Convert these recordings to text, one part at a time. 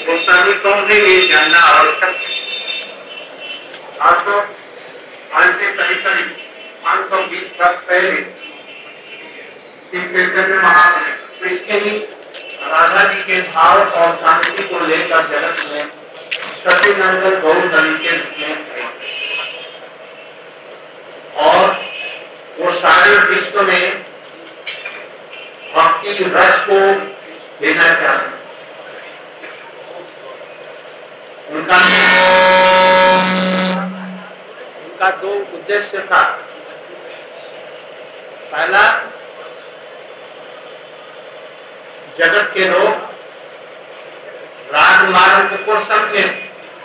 गोस्वामी कौन है ये जानना आवश्यक है। आज तो आज से करीब 520 वर्ष पहले श्री चैतन्य महाप्रभु कृष्ण ही राधा जी के भाव और शांति को लेकर जगत में सत्यनंदन गौर नदी के रूप में थे और वो सारे विश्व में भक्ति रस को देना चाहते। उनका दो उद्देश्य था। पहला, जगत के लोग राजमार्ग को समझें।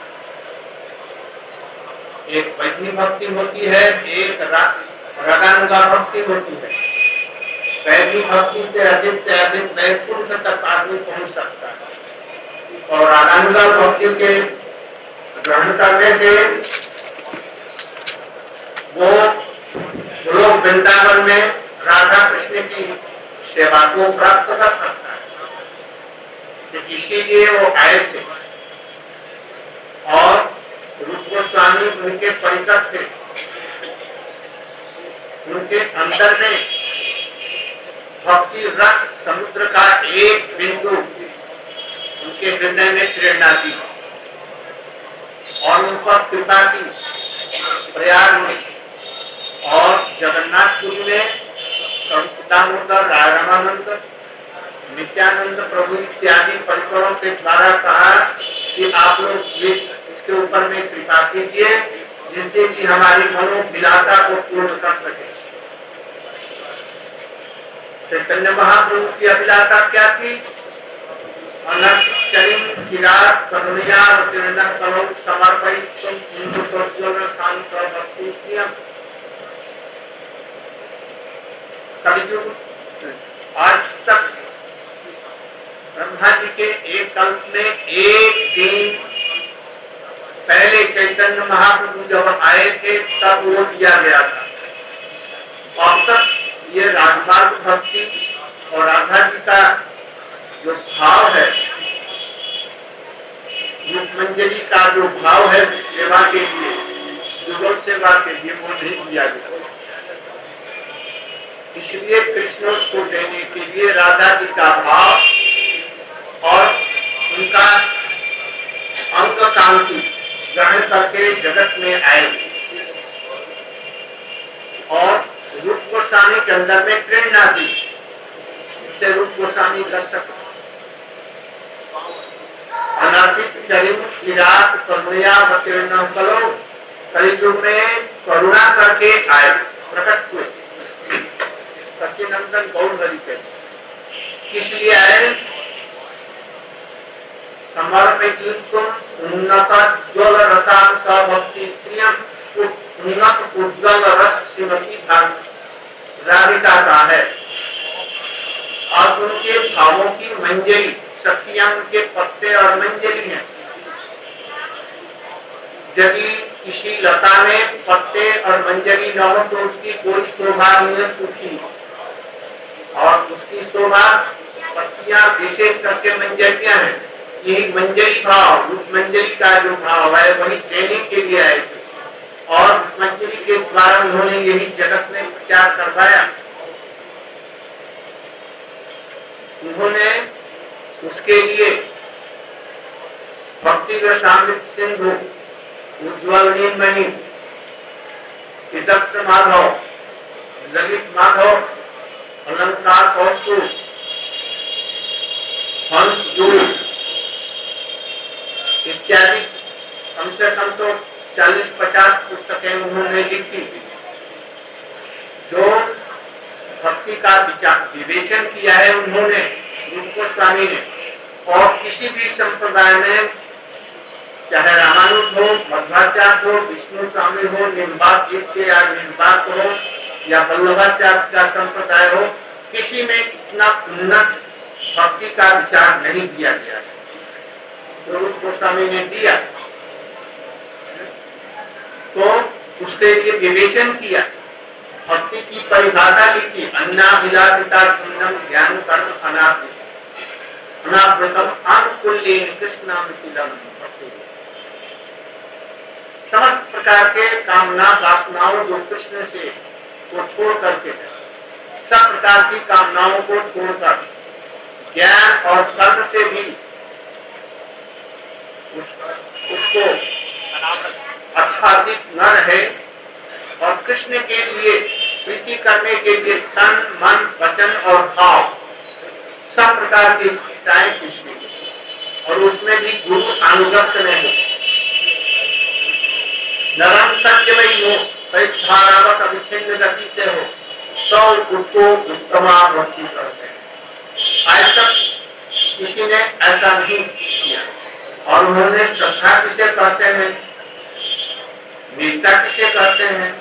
एक वैदिक भक्ति होती है, एक रगानुगा भक्ति होती है। वैदिक भक्ति से अधिक वैकुंठ तक आदमी पहुंच सकता है और रगानुगा भक्ति के ग्रहण करने से वो लोग वृंदावन में राधा कृष्ण की सेवा को प्राप्त कर सकता है। तो इसीलिए वो आए थे और रूप गोस्वामी उनके परिकर थे। उनके अंदर में भक्ति रस समुद्र का एक बिंदु उनके हृदय में प्रेरणा दी और उन पर कृपा की। प्रयाग में और जगन्नाथपुरी में दामोदर, रामानंद, नित्यानंद प्रभु इत्यादि परिकरों के द्वारा कहा कि आप लोग इसके ऊपर में कृपा कीजिए जिससे कि हमारी मनोभिलाषा को पूर्ण कर सके। चैतन्य महाप्रभु की अभिलाषा क्या थी? आज तक ब्रह्मा जी के एक कल्प में एक दिन पहले चैतन्य महाप्रभु जब आए थे तब वो दिया गया था। अब तक ये राजमार्ग भक्ति और राधा जी का जो भाव है, रूप मंजरी का जो भाव है सेवा के लिए, युगल सेवा के लिए, वो नहीं दिया गया। इसलिए कृष्ण को देने के लिए राधा जी का भाव और उनका अंक कांति ग्रहण करके जगत में आए और रूप गोस्वामी के अंदर में प्रेरणा दी, जिससे रूप गोस्वामी दर्शक अनाथित चरिम चिराग करुणा कलो कलियुग में करुणा करके आए, प्रकट हुए सच्चिदानंद गौर हरि के। किस लिए आए? समर्पितुम उन्नत ज्वल रसाम भक्ति प्रियम उन्नत उज्ज्वल रस श्रीमती राधिका का है और उनके भावों की मंजरी शक्तियां उनके पत्ते और मंजरी हैं। यदि किसी लता में पत्ते और मंजरी न हो तो उसकी कोई शोभा नहीं उठी और उसकी शोभा पत्तियां विशेष करके मंजरियां हैं। यही मंजरी भाव, रूप मंजरी का जो भाव है वही देने के लिए आए थे और मंजरी के द्वारा उन्होंने यही जगत में प्रचार करवाया। उन्होंने उसके लिए भक्ति रसामृत सिंधु, उज्ज्वल नीलमणि, विदग्ध माधव, ललित माधव, अलंकार कौस्तुभ, हंस दूत इत्यादि कम से कम तो 40-50 पुस्तकें उन्होंने लिखी जो भक्ति का विवेचन किया है उन्होंने, रूप गोस्वामी ने। और किसी भी संप्रदाय में चाहे रामानुज हो, मध्वाचार्य हो, विष्णु स्वामी हो, निर्वाक या निर्वाक हो या वल्लभाचार्य का संप्रदाय हो, किसी में इतना उन्नत भक्ति का विचार नहीं दिया गया है जो रूप गोस्वामी ने दिया। तो उसके लिए विवेचन किया, भक्ति की परिभाषा लिखी, अन्नाभिलाषिता सुन्नम ज्ञान कर्म अनात्म। अनावृतम अनुकूल्येन कृष्णानुशीलम। समस्त प्रकार के कामना वासनाओं जो कृष्ण से को छोड़ करके, सब प्रकार की कामनाओं को छोड़कर ज्ञान और कर्म से भी उसको आच्छादित न रहे और कृष्ण के लिए प्रीति करने के लिए तन मन वचन और भाव सब प्रकार की चिंताएं कृष्ण की, और उसमें भी गुरु अनुगत नहीं हो, निरंतर वही हो, धारावत अविच्छिन्न गति से हो, तो उसको उत्तमा भक्ति करते हैं। आज तक किसी ने ऐसा नहीं किया। और उन्होंने श्रद्धा किसे कहते हैं, निष्ठा किसे कहते हैं,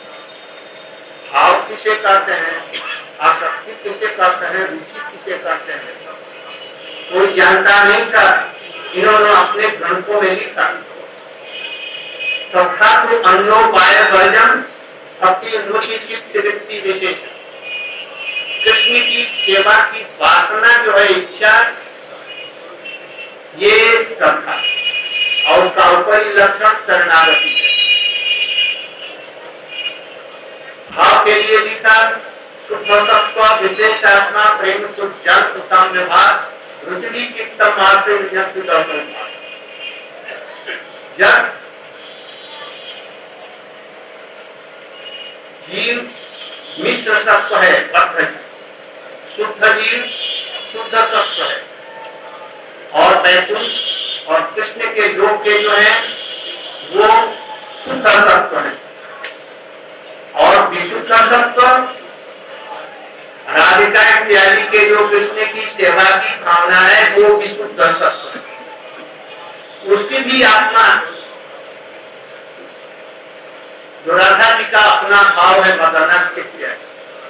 भाव किसे कहते हैं, आसक्ति किसे कहते हैं, रुचि किसे कहते हैं, कोई जानता नहीं था। इन्होंने अपने ग्रंथों में लिखा, श्रद्धा तो अन्नो पाय वर्जन अपनी रुचि चित्त वृत्ति विशेष। कृष्ण की सेवा की वासना जो है, इच्छा, ये श्रद्धा, और उसका ऊपरी लक्षण शरणागति है। भाव के लिए लिखा, शुद्ध सत्व विशेषात्मा प्रेम सुजन सुसाम्यभास रुचि चित्तम आश्रय दर्शन। जब जीव मिश्र सत्व है, बद्ध जीव, शुद्ध जीव शुद्ध सत्व है, और वैकुंठ और कृष्ण के लोक के जो है वो शुद्ध सत्व है, और विशुद्ध सत्व राधिका इत्यादि के जो कृष्ण की सेवा की भावना है वो विशुद्ध सत्व है। उसकी भी आत्मा, जो राधा जी का अपना भाव है मदनाक्ष इत्यादि,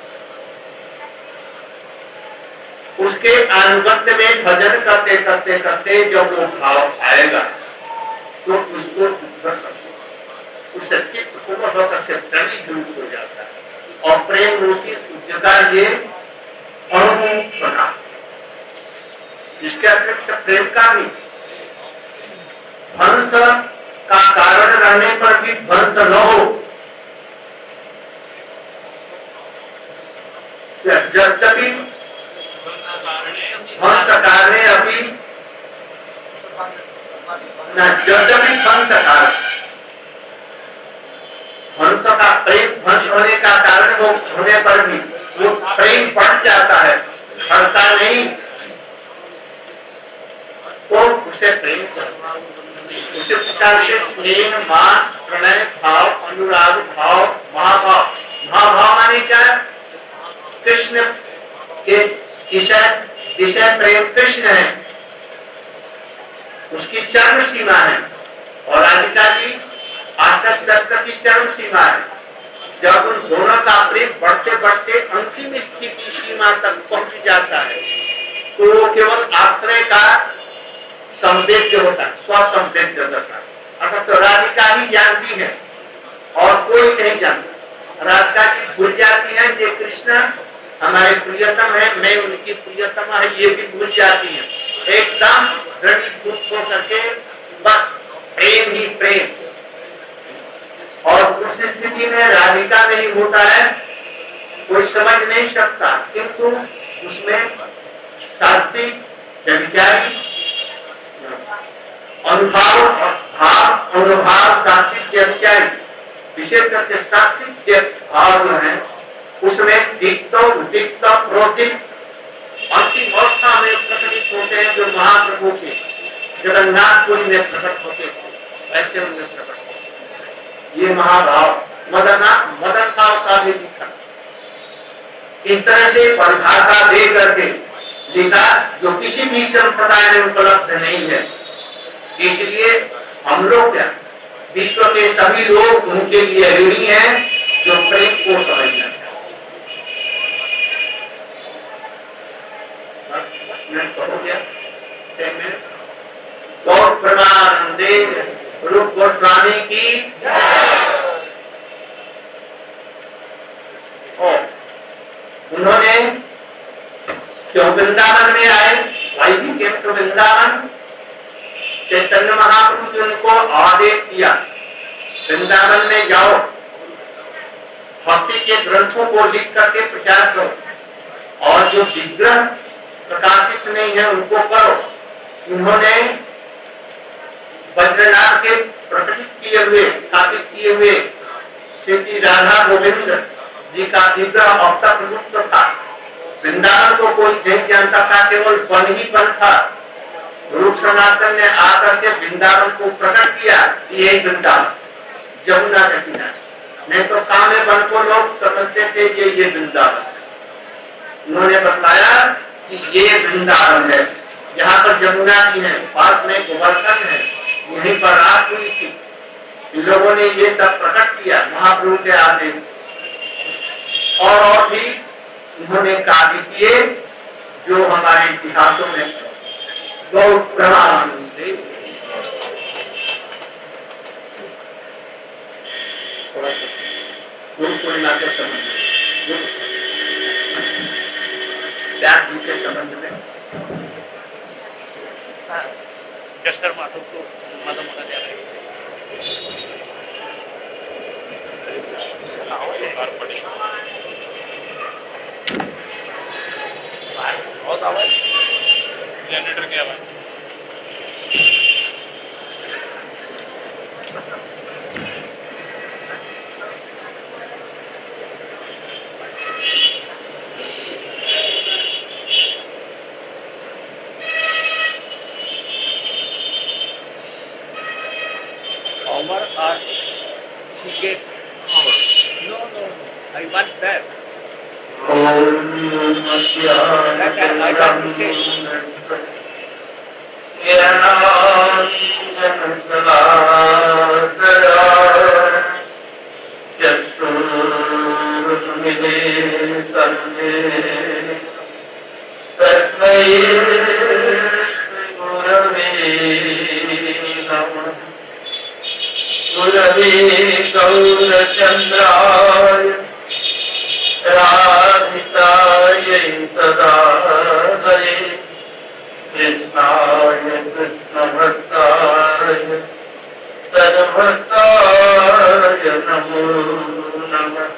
उसके अनुगत्य में भजन करते करते करते जब वो भाव आएगा तो उसको शुद्ध सत्व, उस चित्त को बहुत अच्छे दूर हो जाता है, और प्रेम रूपी शुद्धता ये अणु बना। इसके अतिरिक्त प्रेम का भी ध्वंस का कारण रहने पर भी ध्वंस न हो, जब तभी ध्वंस कार्य अभी जब तभी ध्वंस कार्य, ध्वंस का प्रेम ध्वंस होने का कारण वो होने पर भी वो प्रेम बढ़ जाता है, बढ़ता नहीं, तो उसे प्रेम करना। उसी प्रकार से स्नेह मान प्रणय भाव अनुराग भाव महाभाव, महाभाव माने क्या, कृष्ण के विषय प्रेम कृष्ण है, उसकी चरम सीमा है, और राधिका की आसक्त की चरम सीमा है। जब उन दोनों का प्रेम बढ़ते बढ़ते अंतिम स्थिति सीमा तक पहुंच जाता है तो वो केवल आश्रय का संवेद्य होता है, स्वसंवेद्य दशा, अर्थात तो राधिका ही जानती है और कोई नहीं जानता। राधिका जी भूल जाती है कि कृष्ण हमारे प्रियतम है, मैं उनकी प्रियतमा है, ये भी भूल जाती है, एकदम दृढ़ीभूत होकर के बस प्रेम ही प्रेम। और उस स्थिति में राधिका में ही होता है, कोई समझ नहीं सकता, किंतु उसमें सात्विक व्यभिचारी अनुभाव भाव अनुभाव सात्विक व्यभिचारी, विशेष करके सात्विक भाव जो है उसमें दिक्त उदिक्त प्रोदिक्त अंतिम अवस्था में प्रकटित होते हैं, जो महाप्रभु के जगन्नाथपुरी में प्रकट होते थे वैसे उनमें प्रकट होते। ये महाभाव मदन भाव का भी लिखा, इस तरह से परिभाषा दे करके लिखा जो किसी भी संप्रदाय में उपलब्ध नहीं है। इसलिए हम लोग क्या, विश्व के सभी लोग उनके लिए ऋणी हैं जो प्रेम को समझना चाहते। हो गया गौर प्रमानंदे रूप गोस्वामी की। उन्होंने क्यों वृंदावन में आए, Why he came to Vrindavan? Chaitanya Mahaprabhu ji उनको आदेश दिया, वृंदावन में जाओ, भक्ति के ग्रंथों को लिख करके प्रचार करो, और जो विग्रह प्रकाशित नहीं है उनको करो। उन्होंने वज्रनाथ के प्रकटित किए हुए, स्थापित किए हुए श्री राधा गोविंद जी का विग्रह अब तक लुप्त था। वृंदावन को कोई नहीं जानता था, केवल वन ही वन था। रूप सनातन ने आकर के वृंदावन को प्रकट किया, ये वृंदावन जमुना का किनारा, नहीं तो सामने वन को लोग समझते थे ये वृंदावन। उन्होंने बताया कि ये वृंदावन है, जहाँ पर जमुना की है, पास में गोवर्धन है, यहीं पर रास हुई थी। इन लोगों ने ये सब प्रकट किया महाप्रभु के आदेश, और भी उन्होंने कार्य किए जो हमारे इतिहासों में बहुत प्रमाण थे। थोड़ा सा गुरु पूर्णिमा के संबंध में, व्यास जी के संबंध में जस्टर माथुर को माता माता जा रही बहुत आवाज, जनरेटर की आवाज। Hour or cigarette hour? No, I want that. I want to taste. गौरचंद्राय राधिकाय तदालये कृष्णाय कृष्णभक्ताय तद्भक्ताय नमो नमः।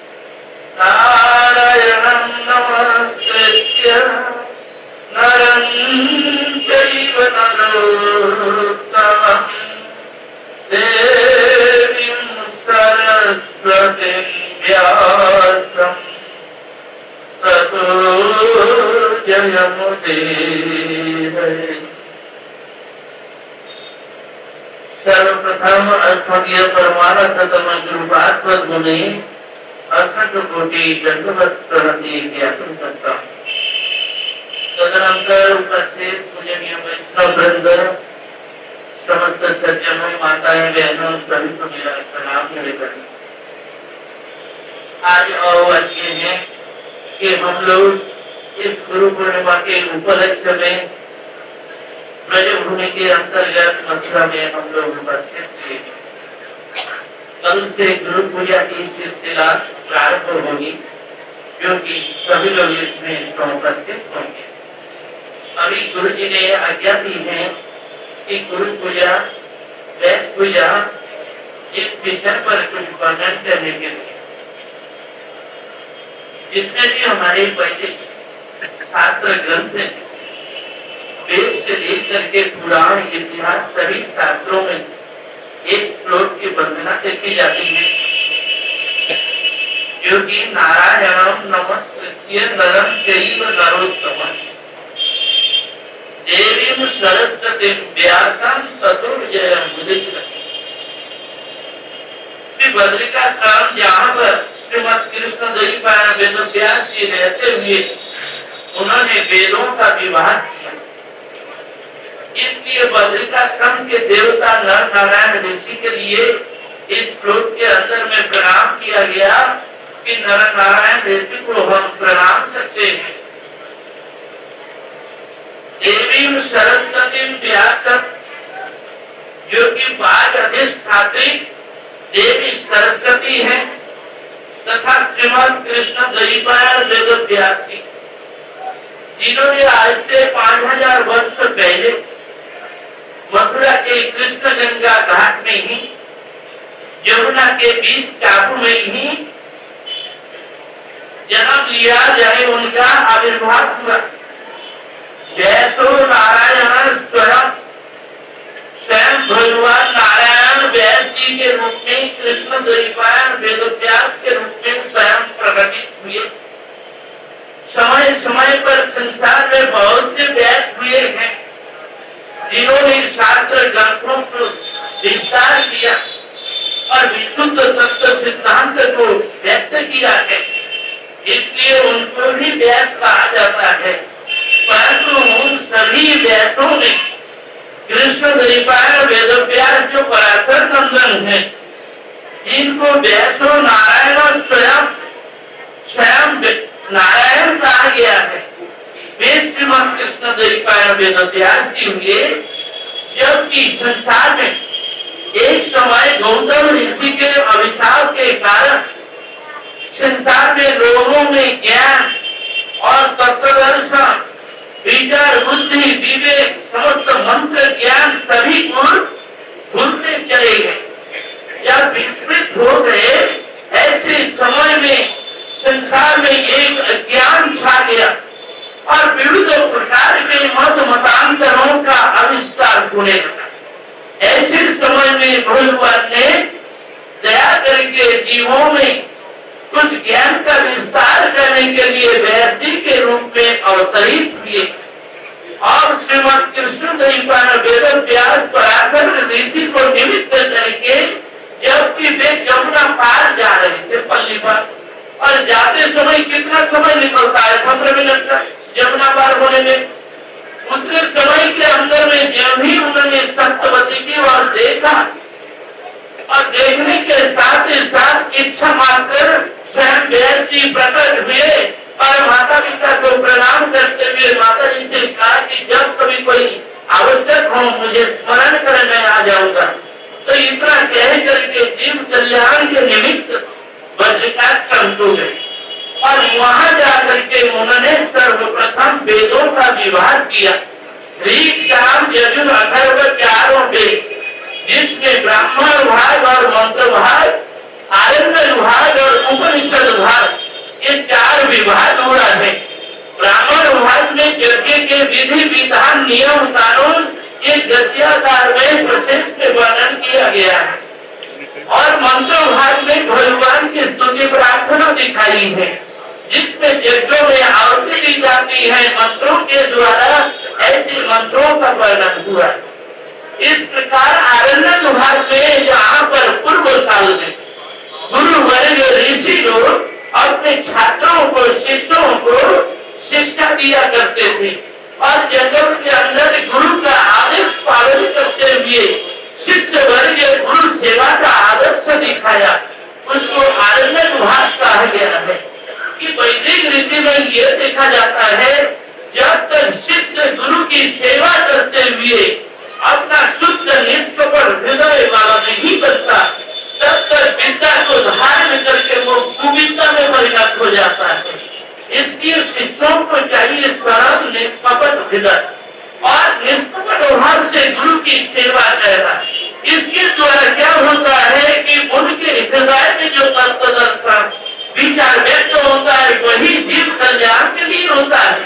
नारायणं नमस्कृत्य नरं चैव नरोत्तमम् देवीं सरस्वतीं व्यासं ततो जयमुदीरये। सर्वप्रथम अस्मदीय परमानंदतम गुरुपाद मुनि असंख्य कोटि दंडवत प्रणति ज्ञापन करता हूं। तदनंतर उपस्थित पूजनीय वैष्णव वृंद, समस्त सज्जनों, माताएं, बहनों, सभी को मेरा प्रणाम निवेदन। आज अवश्य है कि हम लोग इस गुरु पूर्णिमा के उपलक्ष्य में ब्रजभूमि के अंतर्गत मथुरा में हम लोग उपस्थित थे। कल से गुरु पूजा की सिलसिला प्रारंभ होगी, क्योंकि सभी लोग इसमें उपस्थित होंगे। अभी गुरु जी ने आज्ञा दी है कि गुरु पूजा, वेद पूजा, इस विषय पर कुछ वर्णन करने के लिए जितने भी हमारे वैदिक शास्त्र ग्रंथ हैं, वेद से लेकर के पुराण, इतिहास, सभी शास्त्रों में एक श्लोक की वंदना की जाती है, जो कि नारायणं नमस्कृत्य नरं चैव नरोत्तमम् देवीं सरस्वतीं व्यासं ततो जयमुदीरये। श्री बद्रिकाश्रम, जहाँ पर श्रीमद कृष्ण द्वैपायन वेद व्यास जी रहते हुए उन्होंने वेदों का विभाग किया, इसलिए बद्रिकाश्रम के देवता नर नारायण ऋषि के लिए इस श्लोक के अंदर में प्रणाम किया गया कि नर नारायण ऋषि को हम प्रणाम करते हैं। देवीं सरस्वतीं व्यासं, जो कि बाग अधिष्ठात्री देवी सरस्वती है, तथा श्रीमद कृष्ण द्वैपायन वेद व्यास जी, जिन्होंने आज से 5000 के कृष्ण गंगा घाट में ही, यमुना के बीच टापू में ही जन्म लिया, जाए उनका आविर्भाव हुआ। जैसो नारायण स्वयं भगवान नारायण व्यास जी के रूप में, कृष्ण द्वैपायन वेदव्यास के रूप में स्वयं प्रकटित हुए। समय समय पर संसार में बहुत से व्यास हुए हैं जिन्होंने शास्त्र ग्रंथों को विस्तार किया और विशुद्ध तत्व सिद्धांत को व्यक्त किया है, इसलिए उनको भी व्यास कहा जाता है। परंतु उन सभी व्यासों में कृष्ण द्वैपायन वेदव्यास जो पराशर नंदन है, इनको व्यासो नारायण स्वयं नारायण कहा गया है। वे श्रीमद कृष्ण द्वैपायन वेदव्यास जी हुए, जबकि संसार में एक समय गौतम ऋषि के अभिशाप के कारण संसार में लोगों में ज्ञान और तत्वदर्शन, विचार, बुद्धि, विवेक, समस्त मंत्र ज्ञान सभी गुण भूलते चले गए। जब विस्मृत हो गए, ऐसे समय में संसार में एक अज्ञान छा गया और विविध प्रकार के मत मतांतरों का आविष्कार होने लगा। ऐसे समय में भगवान ने दया करके जीवों में कुछ ज्ञान का विस्तार करने के लिए व्यास जी के रूप में अवतरित हुए और श्रीमद कृष्ण द्वैपायन वेदव्यास पराशर ऋषि को निमित्त करके, जबकि वे यमुना पार जा रहे थे पल्ली पर, और जाते समय कितना समय निकलता है, 15 मिनट का यमुना पार होने में। उतने समय के अंदर में जब भी उन्होंने सत्यवती की ओर देखा और देखने के साथ ही साथ इच्छा मात्र स्वयं व्यास जी प्रकट हुए और माता पिता को प्रणाम करते हुए माता जी से कहा कि जब कभी कोई आवश्यक हो मुझे स्मरण कर, मैं आ जाऊंगा। तो इतना कह करके जीव कल्याण के निमित्त बद्रिकाश्रम को गए और वहां जाकर के उन्होंने सर्वप्रथम वेदों का विभाग किया। ऋग, साम, यजुर, अथर्व चारों वेद, जिसमें ब्राह्मण भाग और मंत्र भाग, आरण्य विभाग और उपनिषद भाग, ये 4 विभाग हुआ है। ब्राह्मण भाग में यज्ञ के विधि विधान नियम कानून ये गद्याकार में प्रशेष में वर्णन किया गया है और मंत्र भाग में भगवान की स्तुति प्रार्थना दिखाई है, जिसमें यज्ञों में आहुति दी जाती है मंत्रों के द्वारा। ऐसे मंत्रों का वर्णन हुआ। इस प्रकार आरण्य विभाग में यहाँ पर पूर्व काल में गुरु वर्ग ऋषि लोग अपने छात्रों को, शिष्यों को शिक्षा दिया करते थे और जंगल के अंदर गुरु का आदेश पालन करते हुए शिष्य वर्ग गुरु सेवा का आदर्श दिखाया। उसको आरण्य विभाग कहा गया है कि वैदिक रीति में यह देखा जाता है, जब तक शिष्य गुरु की सेवा करते हुए अपना शुद्ध निष्कपट हृदय वाला नहीं बनता, तब तक विद्या को धारण करके वो कुविद्या में परिणत हो जाता है। इसलिए शिष्यों को चाहिए सरल निष्कपट हृदय और निष्कपट भाव से गुरु की सेवा करना। इसके द्वारा क्या होता है कि उनके हृदय में जो तत्वदर्शन विचार व्यक्त होता है वही जीव कल्याण के लिए होता है।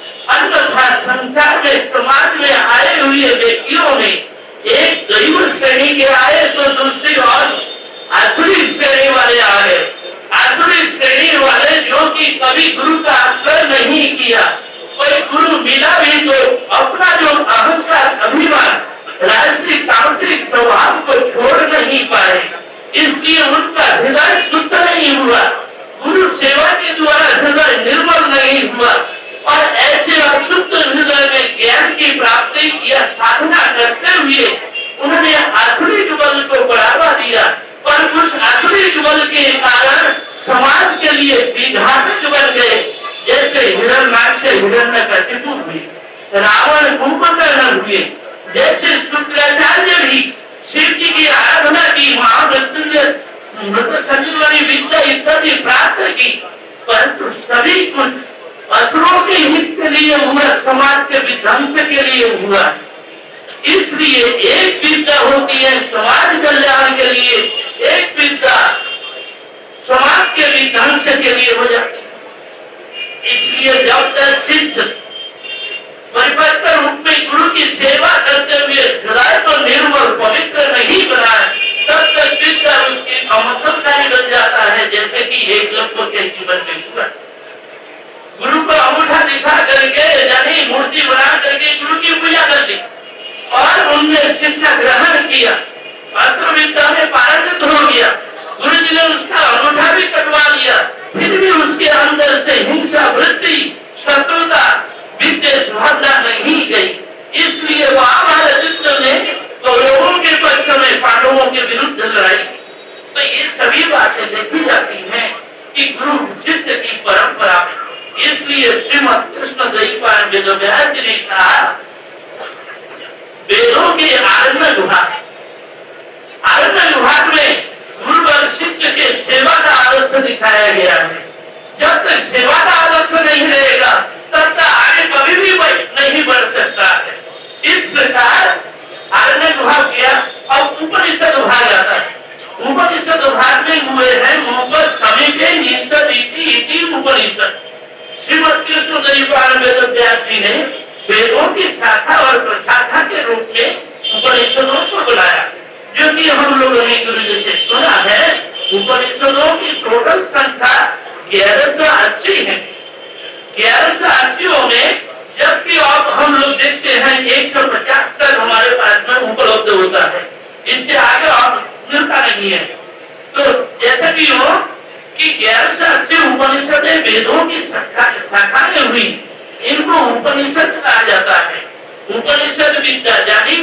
अन्यथा संसार में समाज में आए हुए व्यक्तियों में एक दैव श्रेणी के आए तो दूसरी और आसुरी श्रेणी वाले आ गए। आसुरी श्रेणी वाले जो कि कभी गुरु का आश्रय नहीं किया, कोई गुरु मिला भी तो अपना जो अहंकार अभिमान राजसिक तामसिक स्वभाव को छोड़ नहीं पाए, इसलिए उनका हृदय शुद्ध नहीं हुआ, गुरु सेवा के द्वारा हृदय निर्मल नहीं हुआ और ऐसे अशुद्ध हृदय में ज्ञान की प्राप्ति या साधना करते हुए उन्होंने आसुरिक बल को बढ़ावा दिया और उस आसुरिक बल के कारण समाज के लिए विघातक बन गए। जैसे हिरण्याक्ष से हिरण्यकशिपु हुए, रावण कुंभकर्ण हुए, जैसे शुक्राचार्य भी शिव जी की आराधना की, महामृत्युंजय मृत संजीवनी विद्या इत्यादि प्राप्त की, परंतु सभी कुछ असुरों के हित के लिए हुआ, समाज के विध्वंस के लिए हुआ। इसलिए एक विद्या होती है समाज कल्याण के लिए, एक विद्या समाज के विध्वंस के लिए हो जाती है। इसलिए जब तक शिष्य परिपक्व रूप में गुरु की सेवा करते हुए हृदय को निर्मल पवित्र नहीं बनाए, तब तक विद्या उसकी अमंगलकारी बन जाता है। जैसे कि एक लोग के जीवन में हुआ, गुरु को अंगूठा दिखा करके यानी मूर्ति बना करके गुरु की पूजा कर दी और उनने शिक्षा ग्रहण किया, शास्त्र विद्या में पारंगत हो गया, गुरु जी ने उसका अंगूठा भी कटवा लिया, फिर भी उसके अंदर से हिंसा वृत्ति शत्रुता विद्वेष भावना नहीं गई। इसलिए महाभारत युद्ध में कौरवों के पक्ष में पांडवों के विरुद्ध लड़ाई। तो ये सभी बातें देखी जाती हैं कि गुरु शिष्य की परंपरा। इसलिए श्रीमद कृष्ण द्वैपायन वेदव्यास जी ने कहा, वेदों के आरण्य विभाग में गुरु और शिष्य के सेवा का आदर्श दिखाया गया है। जब तक सेवा का आदर्श नहीं रहेगा तब तक आगे कभी भी नहीं बढ़ सकता है। इस प्रकार आरण्य विभाग किया। अब उपनिषद विभाग आता है। उपनिषद विभाग में हुए हैं उपनिषद। श्रीमद कृष्ण द्वैपायन वेदव्यास जी ने वेदों की शाखा और प्रशाखा के रूप में उपनिषदों को बनाया, जो कि हम लोगों ने गुरु जी से सुना है। उपनिषदों की टोटल संख्या 1180 है। 1180 में जबकि अब हम लोग देखते हैं 150 तक हमारे पास में उपलब्ध होता है, इससे आगे अब मिलता नहीं है। तो जैसे भी हो कि 1180 उपनिषदें वेदों की शाखाएं हुई, इनको उपनिषद कहा जाता है। उपनिषद विद्या यानी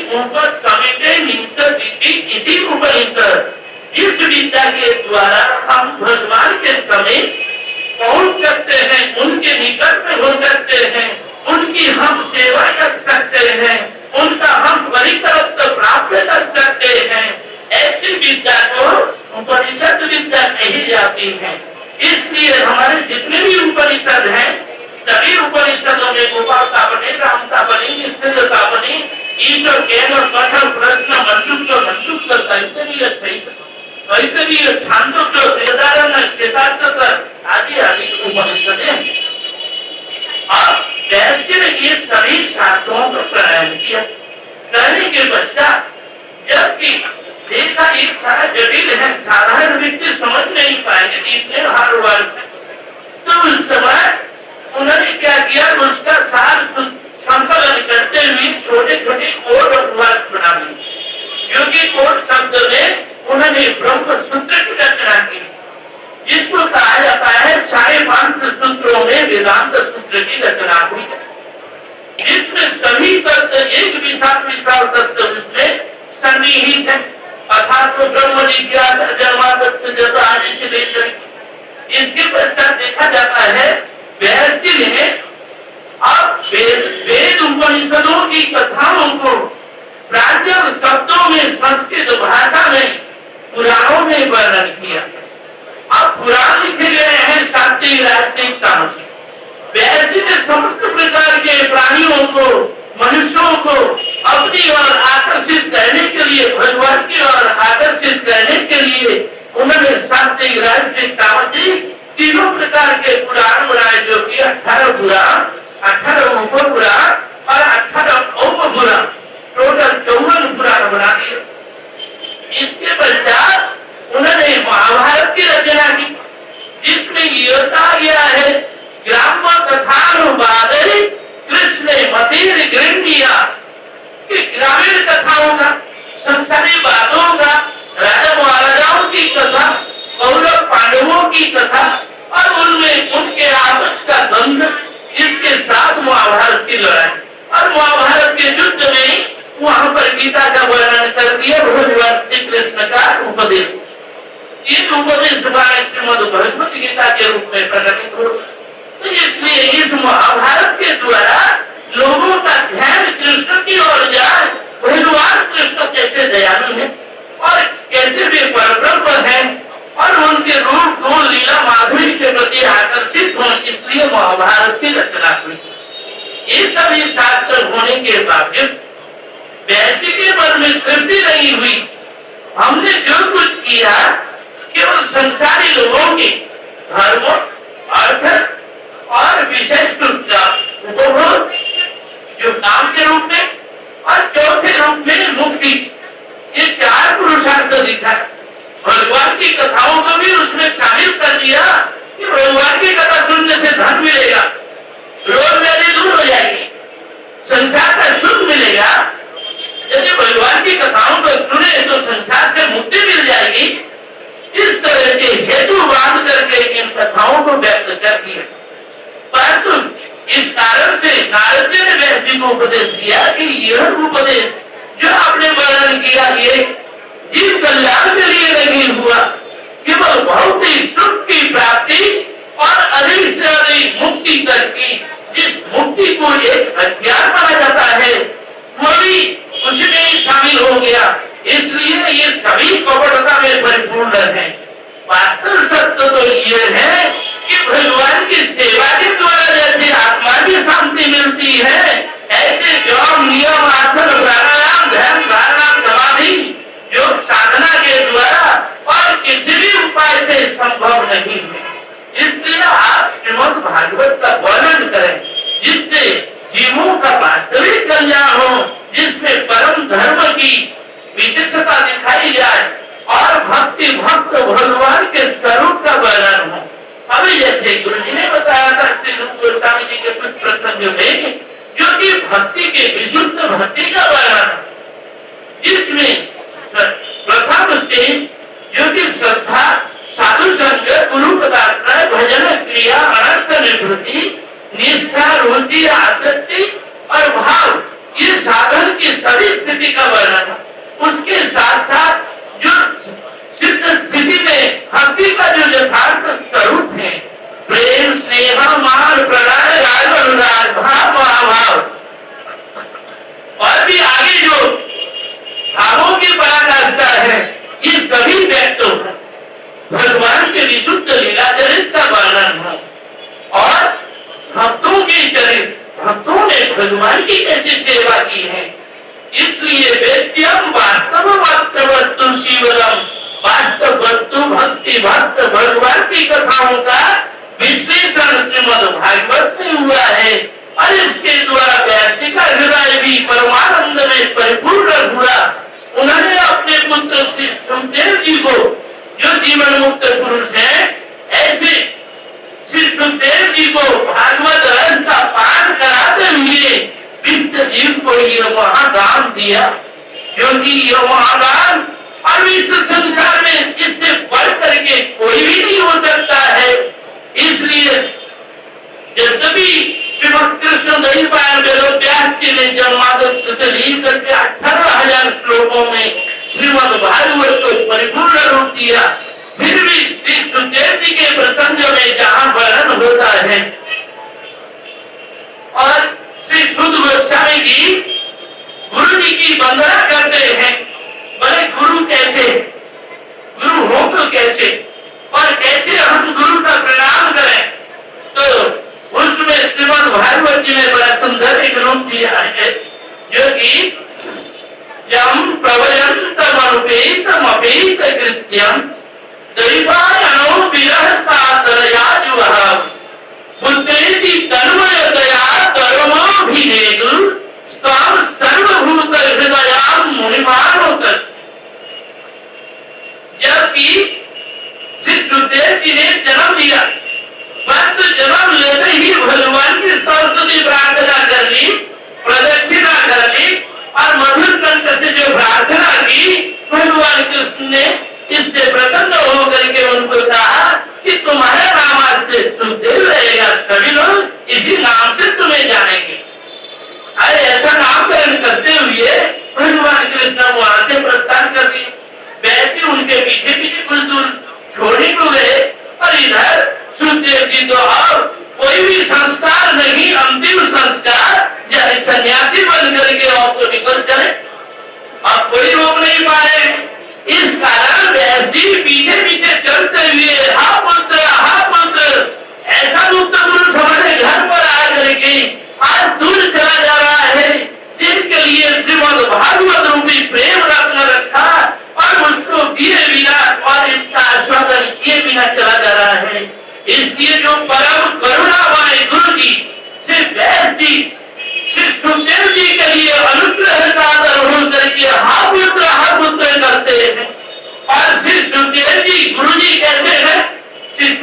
उपनिषद, जिस विद्या के द्वारा हम भगवान के समीप पहुंच सकते हैं, उनके निकट में हो सकते हैं, उनकी हम सेवा कर सकते हैं, उनका हम परिकल्पना प्राप्त कर सकते हैं, ऐसी विद्या को उपनिषद विद्या कही जाती है। इसलिए हमारे जितने भी उपनिषद हैं, सभी उपनिषदों में गोपाल तापनी, राम तापनी, सिद्ध तापनी, ईश्वर केवल कठोर प्रश्न मनसुख तैतरीय छांदोग्य वेदारण्य श्वेताश्वत आदि आदि उपनिषदें। अब व्यास जी ने ये सभी शास्त्रों को प्रणयन किया। करने के पश्चात जबकि देखा ये सारा जटिल है, साधारण व्यक्ति समझ नहीं पाएंगे इतने हर वर्ष, तो उस समय उन्होंने क्या किया, उसका सार संकलन करते हुए छोटे छोटे कोड और वर्ष बना लिए, क्योंकि कोड शब्द में उन्होंने ब्रह्म सूत्र की रचना की, जिसको कहा जाता है 550 सूत्रों में वेदांत सूत्र की रचना हुई, जिसमें सभी तत्व एक विशाल तत्व उसमें सन्निहित है, अर्थात तो ब्रह्म जिज्ञासा जन्मादस्य जैसा आदि से लेकर इसके पश्चात देखा जाता है व्यास जी ने अब वेद उपनिषदों की कथाओं को प्राचीन शब्दों में संस्कृत भाषा में पुराणों में वर्णन किया। अब पुराण लिखे गए हैं सात्विक राजसिक तामसिक। व्यास जी ने समस्त प्रकार के प्राणियों को, मनुष्यों को अपनी ओर आकर्षित करने के लिए, भगवान की ओर आकर्षित करने के लिए उन्होंने सात्विक राजसिक तामसिक तीनों प्रकार के पुराण बनाए, जो कि 18 पुराण, 18 उपपुराण और 18 उपपुराण, टोटल 54 पुराण बना दिए। इसके पश्चात उन्होंने महाभारत की रचना की, जिसमें ये कहा गया है ग्राम्य कथानुवादे कृष्ण मतिर गृह्णीया, कि ग्रामीण कथाओं का, संसारी बातों का, राजा महाराजाओं की कथा, कौरव पांडवों की कथा और उनमें उनके आपस का द्वंद्व, इसके साथ महाभारत की लड़ाई और महाभारत के युद्ध में वहां पर गीता का वर्णन कर दिया, भगवान श्री कृष्ण का उपदेश। ये उपदेश श्रीमद् भगवत गीता के रूप में प्रकटित हो। तो इसलिए इस महाभारत के द्वारा लोगों का ध्यान कृष्ण की ओर जाए, भगवान कृष्ण कैसे दयालु है और कैसे वे परब्रह्म है और उनके रूप गुण लीला माधुरी के प्रति आकर्षित हो, इसलिए महाभारत की रचना हुई। ये सभी शास्त्र होने के बावजूद व्यास तृप्ति नहीं हुई। हमने जो कुछ किया केवल संसारी लोगों के धर्म, अर्थ और विषय सुख का उपभोग, जो काम के रूप में, और चौथे रूप में मुक्ति, ये चार पुरुषार्थ दिखा। भगवान की कथाओं को भी उसमें शामिल कर दिया कि भगवान की कथा सुनने से धन मिलेगा, रोग व्याधि दूर हो जाएगी, संसार का सुख मिलेगा। यदि भगवान की कथाओं को सुने तो संसार से मुक्ति मिल जाएगी। इस तरह के हेतु बांध करके इन कथाओं को व्यक्त कर दिया। परंतु इस कारण से नारद जी ने व्यास जी को उपदेश दिया कि यह उपदेश जो आपने वर्णन किया ये जीव कल्याण के लिए नहीं हुआ, केवल भौतिक सुख की प्राप्ति और अधिक से अधिक मुक्ति तक की, जिस मुक्ति को एक अज्ञान माना जाता है वो भी उसमें ही शामिल हो गया। इसलिए ये सभी कपटता में परिपूर्ण है। वास्तव सत्य तो ये है कि भगवान की सेवा के द्वारा जैसे आत्मा की शांति मिलती है, ऐसे जप, नियम, आसन, प्राणायाम, ध्यान, धारणा, समाधि, योग साधना के द्वारा और किसी भी उपाय से संभव नहीं है। इसलिए आप श्रीमद् भागवत का वर्णन करें जिससे जीवों का वास्तविक कल्याण हो, जिसमें परम धर्म की विशेषता दिखाई जाए और भक्ति भक्त भगवान के स्वरूप का वर्णन हो। अभी जैसे गुरु जी ने बताया था श्री रूप गोस्वामी जी के कुछ प्रसंग में, जो कि भक्ति के विशुद्ध भक्ति का वर्णन, जिसमें प्रथम स्टेज जो कि श्रद्धा, साधु संग, गुरु पदाश्रय, भजन क्रिया, अनर्थ निवृत्ति, निष्ठा, रुचि, आसक्ति और भाव, ये साधन की सभी स्थिति का वर्णन। उसके साथ साथ जो सिद्ध स्थिति में भक्ति का जो यथार्थ स्वरूप है, प्रेम, स्नेह, मान, प्रणय, राग, अनुराग, भाव, महाभाव, और भी आगे जो भावों की पराकाष्ठा है, ये सभी व्यक्त हो भगवान के विशुद्ध लीला चरित्र का वर्णन हो। और भक्तों के चरित्र, भक्तों ने भगवान की कैसी सेवा की है, इसलिए वेद्यम वास्तव वस्तु शिवरम, वास्तव वस्तु भक्ति भक्त भगवान की कथाओं का विश्लेषण श्रीमद् भागवत से हुआ है। और इसके द्वारा व्यास जी का हृदय भी परमानंद में परिपूर्ण हुआ। उन्होंने अपने पुत्र श्री सुखदेव जी को, जो जीवन मुक्त पुरुष है, ऐसे श्री सुखदेव जी को भागवत रस का पान कराते हुए विश्व जीव को यह महादान दिया, क्योंकि यह महादान और विश्व संसार में इससे बढ़ करके कोई भी नहीं हो सकता है। इसलिए यद्यपि श्रीमद कृष्ण द्वैपायन वेदव्यास जी ने जन्मादर्श से लेकर के 18,000 श्लोकों में श्रीमद् भागवत को परिपूर्ण रूप दिया, फिर भी श्री सुखदेव जी के प्रसंग में जहाँ वर्णन होता है और श्री सुध गोस्वामी जी गुरु जी की वंदना करते हैं, बोले गुरु कैसे, गुरु हो तो कैसे, और कैसे हम गुरु का प्रणाम करें। तो उसमें श्रीमद् भागवत जी ने बड़ा सुंदर एक रूप दिया है, जो कि यम प्रवयन्तम अनुपेतम अपेत कृत्यम दैवायनो विरहतातरया जुवः बुद्धेति तन्मयतया कर्मभिनेदु स्ताम सर्वभूत हृदयां मुनिमानोतस्। जबकि श्री सुखदेव जी ने जन्म लिया, परंतु जन्म लेते ही भगवान की स्तुति प्रार्थना कर ली, प्रदक्षिणा कर ली और मधुर कंठ से जो प्रार्थना की, भगवान कृष्ण ने इससे प्रसन्न होकर के उनको कहा कि तुम्हारा नाम आज से सुखदेव रहेगा, सभी लोग इसी नाम से तुम्हें जानेंगे। अरे ऐसा नामकरण करते हुए भगवान कृष्ण वहां से प्रस्थान कर दिए। वैसे उनके पीछे पीछे कुछ दूर छोड़ने को गए और इधर सुखदेव जी तो अब कोई भी संस्कार नहीं, अंतिम संस्कार सन्यासी बन करके और तो निकल चले, अब कोई रोक नहीं पाए। इस कारण व्यास जी पीछे पीछे चलते हुए हा पुत्र ऐसा मुक्त पुरुष हमारे घर पर आ करके आज दूर चला जा रहा है, जिनके लिए श्रीमद् भागवत रूपी प्रेम रख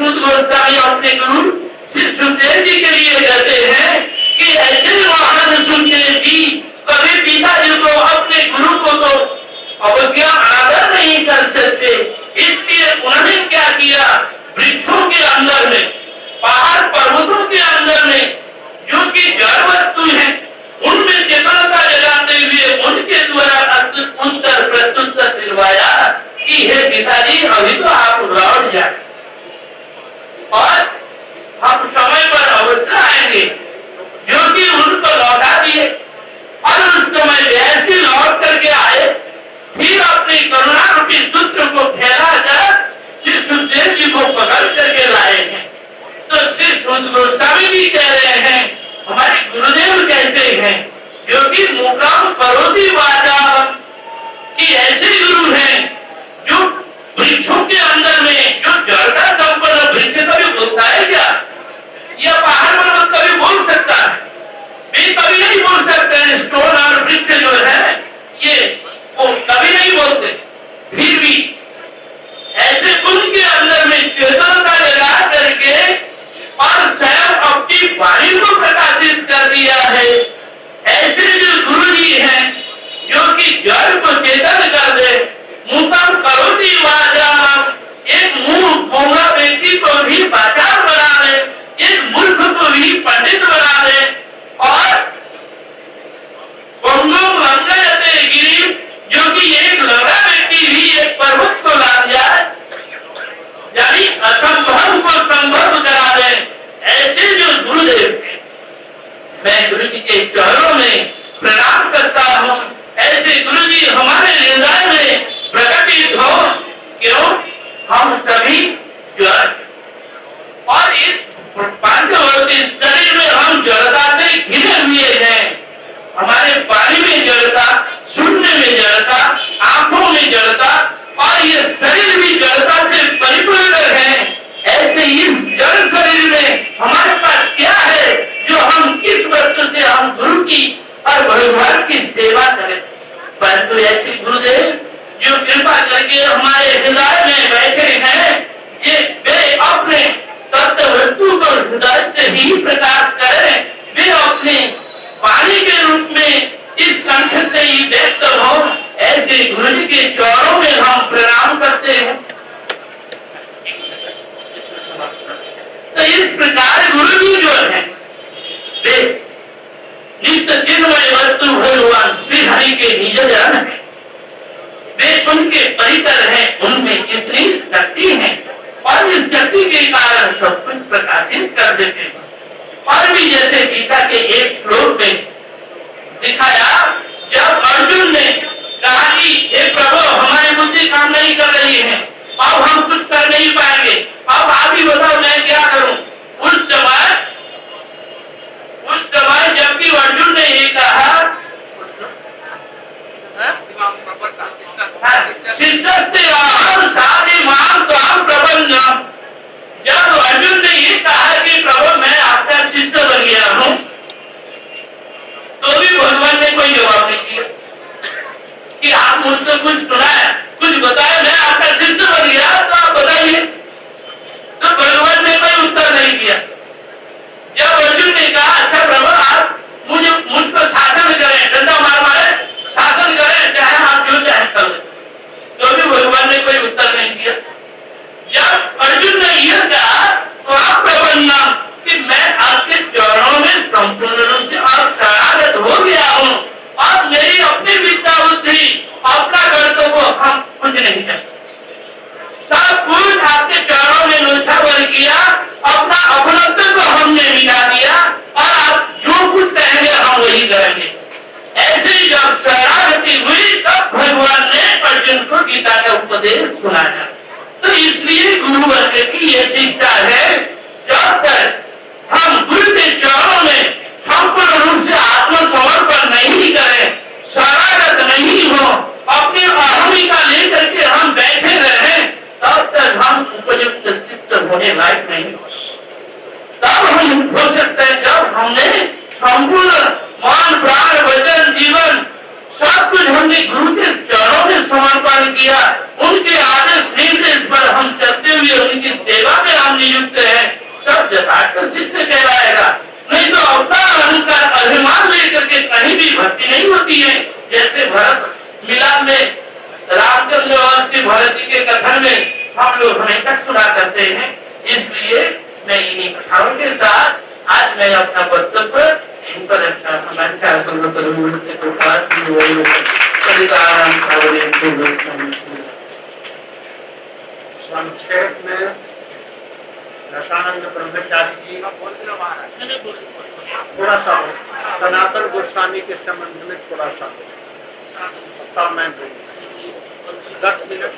सुध गोस्वामी अपने गुरु श्री सुखदेव जी के लिए कहते हैं कि ऐसे महान सुखदेव जी कभी पिताजी को अपने गुरु को तो अवज्ञा आदर नहीं कर सकते, इसलिए उन्होंने क्या किया, वृक्षों के अंदर में, पहाड़ पर्वतों के अंदर में जो कि जड़ वस्तु है उनमें चेतनता जगाते हुए उनके द्वारा उत्तर प्रत्युत्तर दिलवाया कि हे पिताजी अभी तो आप लौट जाए और हम समय पर अवश्य आएंगे, जो कि उनको लौटा दिए। और उस समय जैसे लौट करके आए फिर अपनी करुणा रूपी सूत्र को फैला कर श्री सुखदेव जी को पकड़ करके लाए हैं। तो श्री सुध गोस्वामी जी कह रहे हैं हमारे गुरुदेव कैसे हैं, जो कि मुकाम करोति वाचा कि ऐसे गुरु हैं जो वृक्षों के अंदर में जो जड़ता संपन्न वृक्ष कभी बोलता है क्या, यह पहाड़ पर्वत कभी बोल सकता है, वे कभी नहीं बोल सकते हैं। स्टोन और वृक्ष जो है ये वो कभी नहीं बोलते, फिर भी ऐसे उनके अंदर में चेतनता जगा करके और स्वयं अपनी वाणी को प्रकाशित कर दिया है। ऐसे जो गुरु जी हैं जो कि जड़ को चेतन कर दे, मुकम करोति वाचा, एक मुंह गूंगा व्यक्ति को भी वाचार बना दे, एक मूर्ख को भी पंडित बना दे, और पंगुम लंघयते गिरिम, जो कि एक लंगड़ा व्यक्ति भी एक पर्वत को लांघ जाए, यानी असंभव को संभव करा दे। ऐसे जो गुरुदेव मैं गुरु जी के चरणों में प्रणाम करता हूँ, ऐसे गुरु जी हमारे हृदय में प्रकटित हो, क्यों हम सभी जड़ और इस पांचभौतिक शरीर में हम जड़ता से घिरे हुए हैं। हमारे पानी में जड़ता, सुनने में जड़ता, आंखों में जड़ता और ये शरीर भी जड़ता से परिपूर्ण है। ऐसे इस जड़ शरीर में हमारे पास क्या है जो हम किस वस्तु से हम गुरु की और भगवान की सेवा करें। परंतु ऐसे गुरुदेव जो कृपा करके हमारे हृदय में बैठे हैं, ये वे अपने तत्व वस्तु को हृदय से ही प्रकाश करें, वे अपने वाणी के रूप में इस कंठ से ही व्यक्त हो। ऐसे गुरु जी के चरणों में हम प्रणाम करते हैं। तो इस प्रकार गुरु जी जो है वे नित्य चिन्मय वस्तु भगवान श्री हरि के निज जन है, वे उनके परिकर हैं, उनमें कितनी शक्ति है और इस शक्ति के कारण सब कुछ प्रकाशित कर देते हैं। और भी जैसे गीता के एक श्लोक में दिखाया, जब अर्जुन ने कहा कि हे प्रभु हमारी बुद्धि काम नहीं कर रही है, अब हम कुछ कर नहीं पाएंगे, अब आप ही बताओ मैं क्या करूं। उस समय जबकि अर्जुन ने ये कहा जब अर्जुन ने ये कहा कि प्रभु मैं आपका शिष्य बन गया हूं, तो भी भगवान ने कोई जवाब नहीं दिया कि आप मुझसे कुछ सुनाए, कुछ बताए, मैं आपका शिष्य बन गया तो आप बताइए। तो भगवान ने कोई उत्तर नहीं दिया। जब अर्जुन ने कहा अच्छा प्रभु आप मुझ पर शासन करें, डंडा मार मारे शासन करें, चाहे आप जो चाहे कर लें, तो भी भगवान ने कोई उत्तर नहीं दिया। जब अर्जुन ने यह कहा तो आप प्रबंधना कि मैं आपके चरणों में संपूर्ण रूप से आप शरणागत हो गया हूँ और मेरी अपनी विद्या बुद्धि अपना कर्तव्य हम कुछ नहीं कर, सब कुछ आपके चरणों में न्योछावर किया, अपना अपनत्व को हमने मिटा दिया और आप जो कुछ कहेंगे हम वही करेंगे। ऐसे जब शरणागति हुई तब भगवान ने अर्जुन को गीता का उपदेश सुनाया। तो इसलिए गुरु वर्ग की ये शिक्षा है, जब तक हम गुरु के चरणों में संपूर्ण रूप से आत्मसमर्पण नहीं करें, शरणागत नहीं हो, अपनी अहमिका लेकर के हम बैठे रहे, तब तक हम उपयुक्त शिष्य होने लायक नहीं हो। तब हम हो सकते हैं जब हमने संपूर्ण मन प्राण वचन जीवन सब कुछ हमने गुरु के चरणों में समर्पण किया, उनके आदेश निर्देश पर हम चलते हुए उनकी सेवा में हम नियुक्त भी है। जैसे भरत मिलाप में रामचंद्र और श्री भरत जी के कथन में हम लोग हमेशा सुना करते हैं। इसलिए मैं इन्हीं कथाओं के साथ आज मैं अपना वक्तव्य इन पर रखना समाचार संक्षेप में रसानंद ब्रह्मचारी जी थोड़ा सा सनातन गोस्वामी के संबंध में थोड़ा सा तब मैं 10 मिनट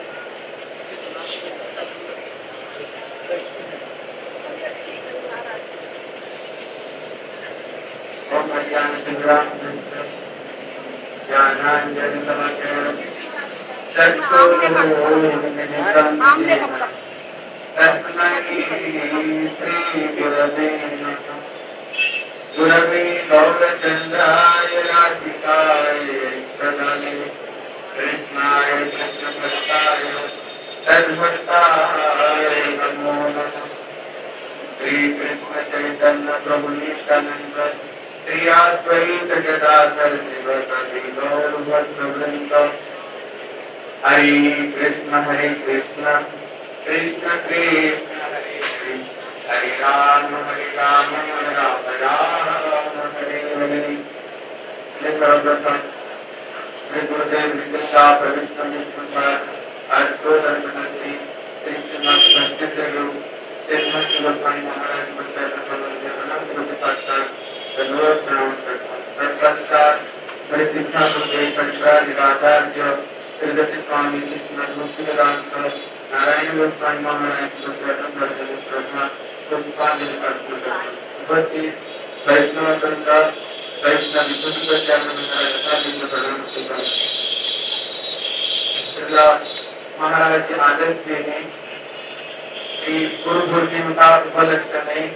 गुरवे गौरचंद्राय राधिकाय प्रदाने कृष्णाय कृष्णभक्ताय तद्भक्ताय नमो नमः। श्री कृष्ण चैतन्य प्रभु नित्यानंद श्री अद्वैत गदाधर शिवसदि गौर भक्तवृंद। हरे कृष्ण कृष्ण कृष्ण हरे हरे हरे राम राम राम हरे हरे। सर्वप्रथम श्री गुरुदेव विद्या प्रविष्ट विष्णु अष्टोत्तर श्री श्री श्रीमद भक्ति स्वरूप श्रीमद गोस्वामी महाराज प्रणाम तत्पश्चात बड़े शिक्षा निराचार्य श्रीगति स्वामी श्रीमद मुक्तिवेदांत नारायण गोस्वामी महाराज पुष्पांजलि अर्पण करते उपस्थित वैष्णव संघ वैष्णव महाराज के आदेश देने श्री गुरु पूर्णिमा का उपलक्ष्य में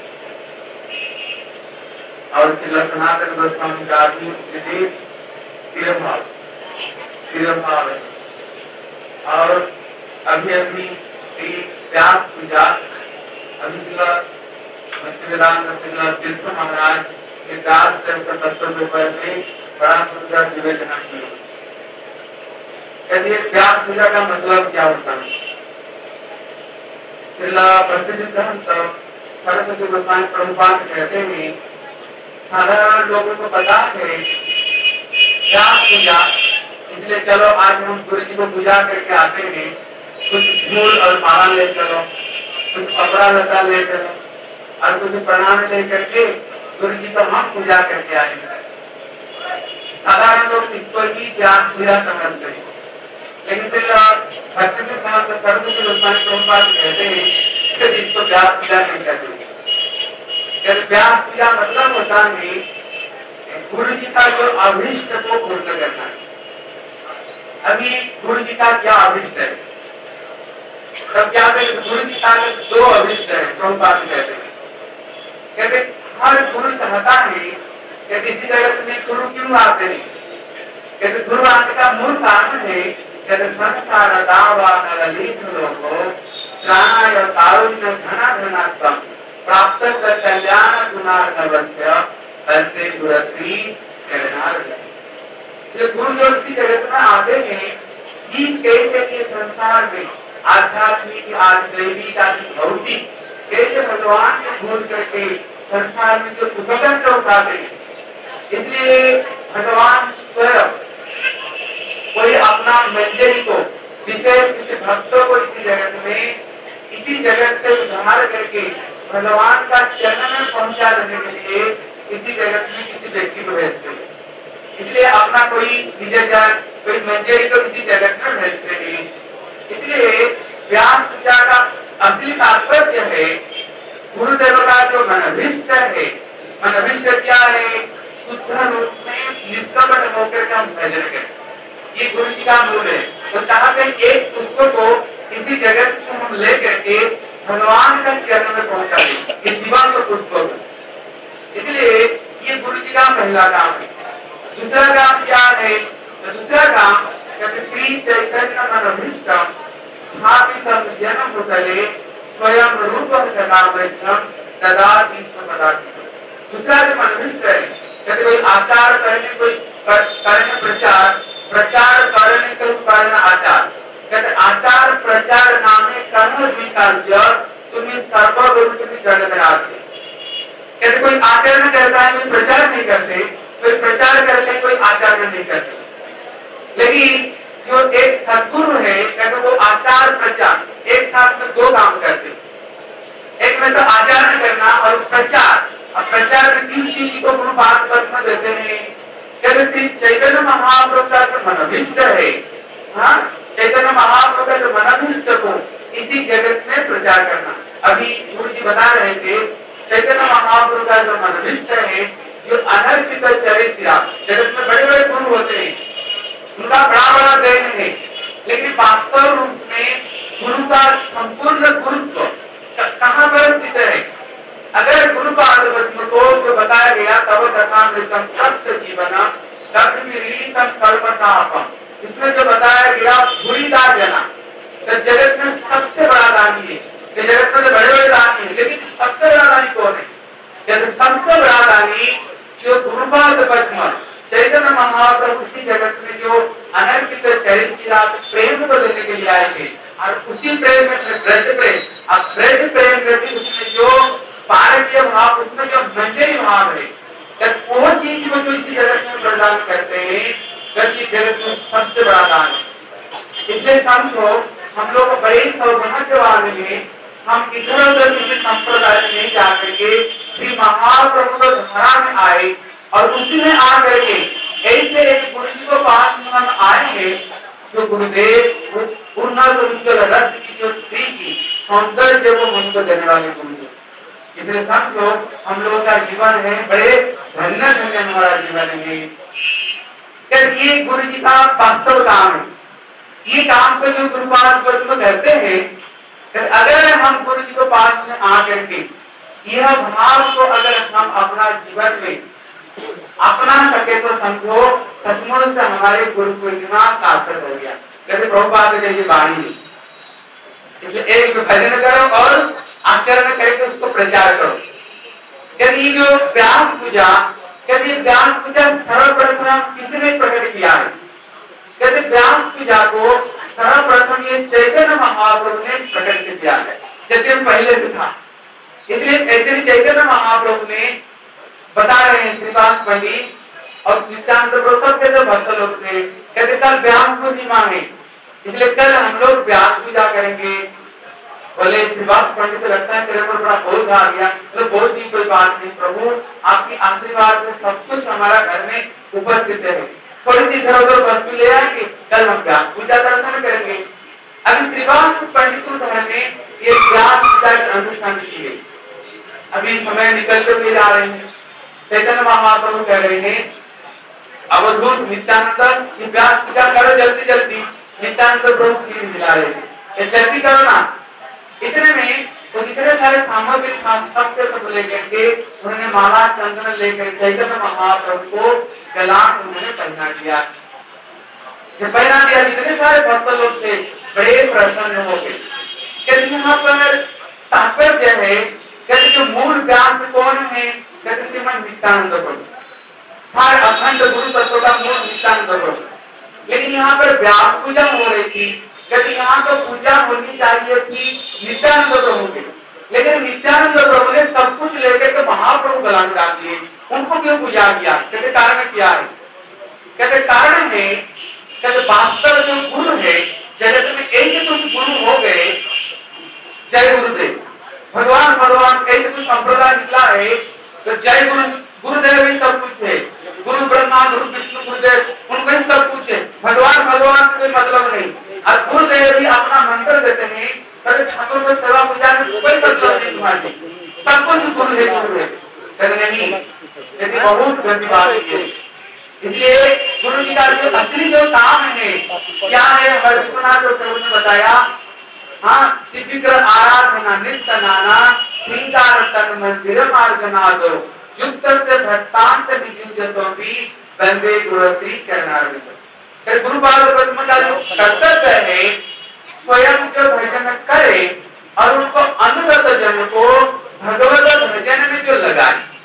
और श्री सनातन गोस्वामी का भी स्थिति तिरभाव है। और अभी श्री व्यास पूजा भक्तिवेदांत तीर्थ महाराज के व्यास तत्व पर बड़ा सुंदर निवेदन किया। कहते व्यास पूजा का मतलब क्या होता है? श्रीला भक्ति सिद्धांत सरस्वती गोस्वामी प्रभुपाद कहते हैं साधारण लोगों को पता है व्यास पूजा, इसलिए चलो आज हम गुरु जी को पूजा करके आते हैं, कुछ फूल और माला ले चलो, कुछ कपड़ा लता ले चलो और कुछ प्रणाम ले करके गुरु जी को हम पूजा करके आएंगे। साधारण लोग इसको ही व्यास पूजा समझते हैं, लेकिन भक्ति सिद्धांत सरस्वती गोस्वामी प्रभुपाद कहते हैं कि इसको व्यास पूजा नहीं कहते। व्यास पूजा मतलब होता है गुरु जी का जो अभिष्ट को पूर्ण करना है। अभी गुरु जी का क्या अभिष्ट है? तब क्या गुरु जी का दो अभिष्ट है, प्रभुपाद कहते हैं। कहते हर गुरु चाहता है कि इसी जगत में गुरु क्यों आते हैं? कहते गुरु आने का मूल कारण है कहते संसार दावा नरलीत लोगो त्राणाय कारुण्य धना धनात्म प्राप्त स कल्याण गुणार्णवस्य तन्ते गुरश्री चरणार्घ्य। गुरु जो इसी जगत में आते हैं जीव कैसे के संसार में आध्यात्मिक आदि दैविक आदि भौतिक कैसे भगवान को भूल करके संसार में जो उपकष्ट उठाते हैं, इसलिए भगवान स्वयं कोई अपना मंजरी को विशेष किसी भक्तों को इसी जगत में इसी जगत से उद्धार करके भगवान का चरण में पहुंचा देने के लिए इसी जगत में किसी व्यक्ति को भेजते हैं। इसलिए अपना कोई निज जान कोई मंजरी को इसी जगत में भेजते हैं। इसलिए व्यास पूजा का असली तात्पर्य है गुरुदेव का जो मनभिष्ट है, मनभिष्ट क्या है? शुद्ध रूप में निष्कपट होकर के हम भजन करें, ये गुरु जी का मूल है। तो चाहते हैं एक पुष्प को इसी जगत से हम लेकर के भगवान का चरण में पहुंचा दें, ये जीवन को पुष्प को। इसलिए ये गुरु जी का पहला काम है। दूसरा काम क्या है? तो दूसरा काम श्री चैतन्य मनभिष्टम स्थापितम जन्म भूतले स्वयं रूप तदा दूसरा जो मनभिष्ट है, यदि कोई आचार करने कोई कर्ण प्रचार, प्रचार कर्ण कर्ण आचार। कहते आचार प्रचार नामे कर्म द्विकार्य तुम्हें सर्वगुरु तुम्हें जगत राधे। कहते कोई आचरण करता है, कोई प्रचार नहीं करते, कोई प्रचार करते कोई आचरण नहीं करते। लेकिन जो एक सद्गुरु है, कहते वो आचार प्रचार एक साथ में दो काम करते। एक में तो आचरण करना और प्रचार। अब प्रचार में किस चीज को गुरु बात पद में देते हैं? जब श्री चैतन्य महाप्रभु का जो मनोभिष्ट है, हाँ, चैतन्य महाप्रभु का जो मनोभिष्ट को इसी जगत में प्रचार करना। अभी गुरु जी बता रहे थे चैतन्य महाप्रभु का जो मनोभिष्ट है, जो अनर्पित चरित्र चिराग, जगत में बड़े बड़े गुरु होते हैं, उनका बड़ा बड़ा देन है, लेकिन वास्तव रूप में गुरु का संपूर्ण गुरुत्व कहाँ पर स्थित है? अगर गुरु पाद को जो बताया गया तब तथामृतम तत्व जीवना तत्विरीतम कल्पसापम, इसमें जो बताया गया भूरिदा जना, तो जगत में सबसे बड़ा दानी है। जगत में तो बड़े बड़े दानी है, लेकिन सबसे बड़ा दानी कौन है? जब सबसे बड़ा दानी जो गुरुपाद पद्म चैतन्य महाप्रभु उसी जगत में जो अनर्पित चरित्र प्रेम को देने के लिए आए थे, और उसी प्रेम में ब्रज प्रेम, अब ब्रज प्रेम में भी उसमें जो पारकीय भाव, उसमें जो मंजरी भाव है, जब वो चीज को जो इसी जगत में प्रदान करते हैं, जब ये जगत में सबसे बड़ा दान है। इसलिए समझो हम लोग बड़े सौभाग्य वाले हैं, हम इधर उधर किसी संप्रदाय में नहीं जाकर के श्री महाप्रभु को धरा में आए, और उसी में आकर के ऐसे एक गुरु जी को पास में हम आए हैं जो गुरुदेव उन्नत उज्ज्वल रस की जो श्री की सौंदर्य वो हमको देने वाले गुरु जी। इसलिए समझो हम लोगों का जीवन है बड़े धन्य धन्य हमारा जीवन है। ये गुरु जी का वास्तव काम है। ये काम को जो गुरुपाद को करते हैं, अगर हम गुरु जी को पास में आकर के यह भाव को अगर हम अपना जीवन में अपना सके तो समझो सचमुच से हमारे गुरु को इतना सार्थक हो गया। कहते प्रभुपाद के ये वाणी, इसलिए एक भजन करो और आचरण करके उसको प्रचार करो। कहते ये जो व्यास पूजा, कहते व्यास पूजा सर्वप्रथम किसने प्रकट किया है? कहते व्यास पूजा को सर्वप्रथम ये चैतन्य महाप्रभु ने प्रकट किया है, जब पहले से था। इसलिए एक दिन चैतन्य महाप्रभु ने बता रहे हैं श्रीवास पंडित और नित्यानंद प्रभु सब कैसे भक्त लोग थे, कहते कल व्यास पूर्णिमा है, इसलिए कल हम लोग व्यास पूजा करेंगे। बोले श्रीवास पंडित को लगता है तेरे पर बड़ा बोझ आ गया। तो बोझ की कोई बात नहीं प्रभु, आपकी आशीर्वाद से सब कुछ हमारा घर में उपस्थित है, थोड़ी सी इधर उधर वस्तु ले आएंगे, कल हम व्यास पूजा दर्शन करेंगे। अभी श्रीवास पंडित घर में ये व्यास पूजा के अनुष्ठान किए, अभी समय निकलते हुए जा रहे हैं। चैतन्य महाप्रभु कह रहे हैं अवधूत नित्यानंद ये व्यास पूजा करो जल्दी जल्दी। नित्यानंद प्रभु सिर हिला रहे हैं, जल्दी करो ना। इतने में तो जितने सारे सामग्री था सब के सब लेकर के उन्होंने माला चंदन लेकर चैतन्य महाप्रभु को गला उन्होंने पहना दिया। जब पहना दिया जितने सारे भक्त लोग थे बड़े प्रसन्न हो गए। कहते यहाँ पर तात्पर्य है, कहते जो मूल व्यास कौन है? कहते श्रीमद नित्यानंद प्रभु, सारे अखंड गुरु तत्व का मूल नित्यानंद प्रभु। लेकिन यहाँ पर व्यास पूजा हो रही थी, कहते यहाँ तो पूजा होनी चाहिए थी नित्यानंद प्रभु की, लेकिन नित्यानंद प्रभु ने सब कुछ लेकर के महाप्रभु गला में डाल दिए। उनको क्यों पूजा किया? कहते कारण क्या है? कहते कारण है, कहते वास्तव जो गुरु है जगत में ऐसे कुछ गुरु हो गए, जय गुरुदेव, भगवान ऐसे कुछ संप्रदाय निकला है तो जय गुरुदेव ही सब कुछ है। गुरु ब्रह्मा गुरु विष्णु गुरुदेव उनको ही सब कुछ है, भगवान से कोई मतलब नहीं। और गुरुदेव भी अपना मंत्र देते हैं, कहते ठाकुर को सेवा पूजा में कोई मतलब नहीं तुम्हारी, सब कुछ गुरु है गुरु है। कहते नहीं, कहते बहुत गंदी बात है। इसलिए गुरु जी का जो असली जो काम है क्या है, हमारे विश्वनाथ प्रभु ने बताया, हाँ शिविग्र आराधना नित्य नाना श्रृंगार तन मंदिर मार्जना दो युक्त से भक्तान से विद्युजतो भी बंदे गुरु श्री चरणारविंद। गुरुपाद पद्म का जो कर्तव्य है स्वयं जो भजन करे और उनको अनुगत जन को भगवत भजन में जो लगाए।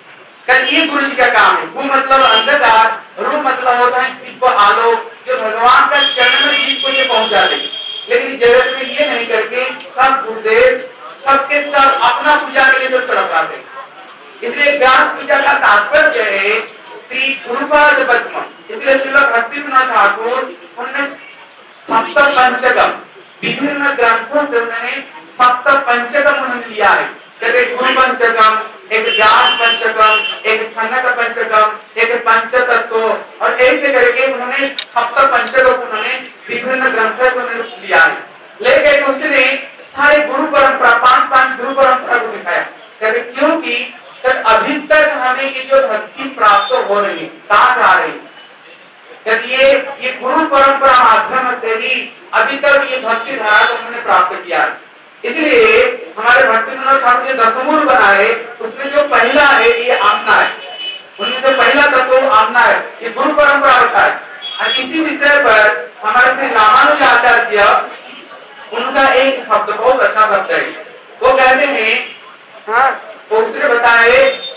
ये गुरु जी का काम है। वो मतलब अंधकार, रूप मतलब होता है दिव्य आलोक, जो भगवान का चरण में जीव को ये पहुंचा दे। लेकिन जगत में ये नहीं करके सब गुरुदेव सबके सब अपना पूजा के लिए सब तड़प आते। इसलिए व्यास पूजा का तात्पर्य है श्री गुरुपाद पद्म। इसलिए श्रील भक्तिविनोद ठाकुर उन्होंने सप्त पंचकम विभिन्न ग्रंथों से उन्होंने सप्त पंचकम उन्होंने लिया है। जैसे गुरु पंचकम, एक व्यास पंचकम, एक सनक पंचकम, एक पंचतत्व, और ऐसे करके उन्होंने सप्त पंचकम उन्होंने विभिन्न ग्रंथों से उन्होंने लिया है। लेकिन उसने सारे गुरु परंपरा पांच गुरु परंपरा को दिखाया। कहते क्योंकि अभी तक हमें ये जो भक्ति प्राप्त हो रही है कहां से आ रही है? ये गुरु परंपरा माध्यम से ही अभी तक ये भक्ति धारा को हमने प्राप्त किया है। इसलिए हमारे भक्तिविनोद ठाकुर ने दशमूल बनाए, उसमें जो पहला है ये आमना है। उनमें जो पहला तत्व आमना है, ये गुरु परंपरा का है। और इसी विषय पर हमारे श्री रामानुज आचार्य उनका एक शब्द बहुत अच्छा शब्द है। वो कहते हैं, हाँ, तो उसने बताए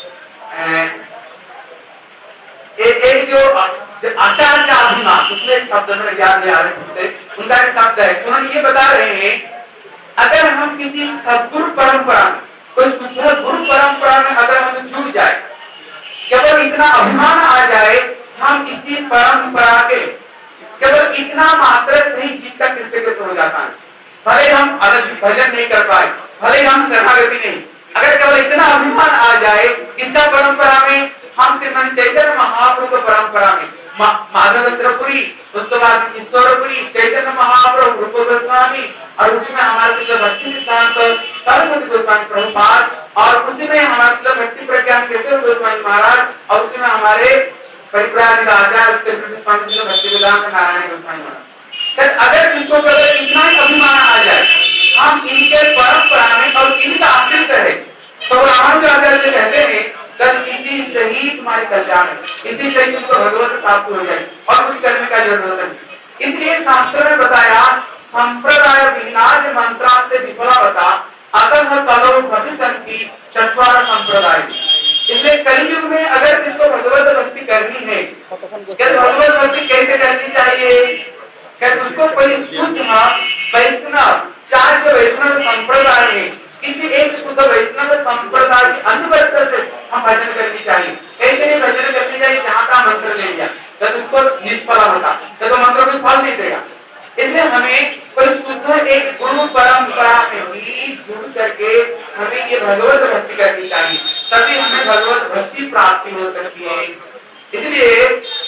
एक जो आचार्य अभिमान, उसमें एक शब्द में याद नहीं आ रहा ठीक से, उनका एक शब्द है। उन्होंने ये बता रहे हैं अगर हम किसी सद्गुरु परंपरा में, कोई शुद्ध गुरु परंपरा में अगर हम जुड़ जाए, केवल इतना अभिमान आ जाए, हम इसी परंपरा के केवल इतना मात्र से ही जीव का कृतकृत हो जाता है। भले हम भजन नहीं कर पाए, भले हम शरणागति नहीं, अगर केवल इतना अभिमान आ जाए किसका परंपरा में, हम श्रीमन चैतन्य महाप्रभु परंपरा में, माधवेंद्रपुरी, उसके बाद ईश्वरपुरी, चैतन्य महाप्रभु, रूप गोस्वामी, और उसी में हमारे श्रील भक्ति सिद्धांत सरस्वती गोस्वामी प्रभुपाद, और उसी में हमारे श्रील भक्ति प्रज्ञान केशव गोस्वामी महाराज, और उसी में हमारे परिव्राजक आचार्य त्रिपुटी स्वामी श्रील भक्ति वेदांत नारायण गोस्वामी महाराज। अगर इसको केवल इतना ही अभिमान आ जाए, हम इनके परंपरा में और इनका आश्रित है, तो रामानुज आचार्य कहते हैं इसी से ही तुम्हारी कल्याण है, इसी से ही तुमको भगवत प्राप्त हो जाए, और कुछ करने का जरूरत नहीं। इसलिए शास्त्र में बताया संप्रदाय विनाज मंत्रास्ते विफलावता अतः कलो भविष्यन्ति चत्वार संप्रदाय। इसलिए कलयुग में अगर किसको भगवत भक्ति करनी है, भगवत भक्ति कैसे करनी चाहिए? उसको कोई शुद्ध वैष्णव, चार जो वैष्णव संप्रदाय है, किसी एक शुद्ध वैष्णव संप्रदाय की अनुगत्य से हम भजन करनी चाहिए। ऐसे नहीं भजन करनी चाहिए जहां का मंत्र ले लिया तो उसको निष्फल होता, तो मंत्र कोई फल नहीं देगा। इसलिए हमें कोई शुद्ध एक गुरु परंपरा में ही जुड़ करके हमें ये भगवत भक्ति करनी चाहिए, तभी हमें भगवत भक्ति प्राप्ति हो सकती है। इसलिए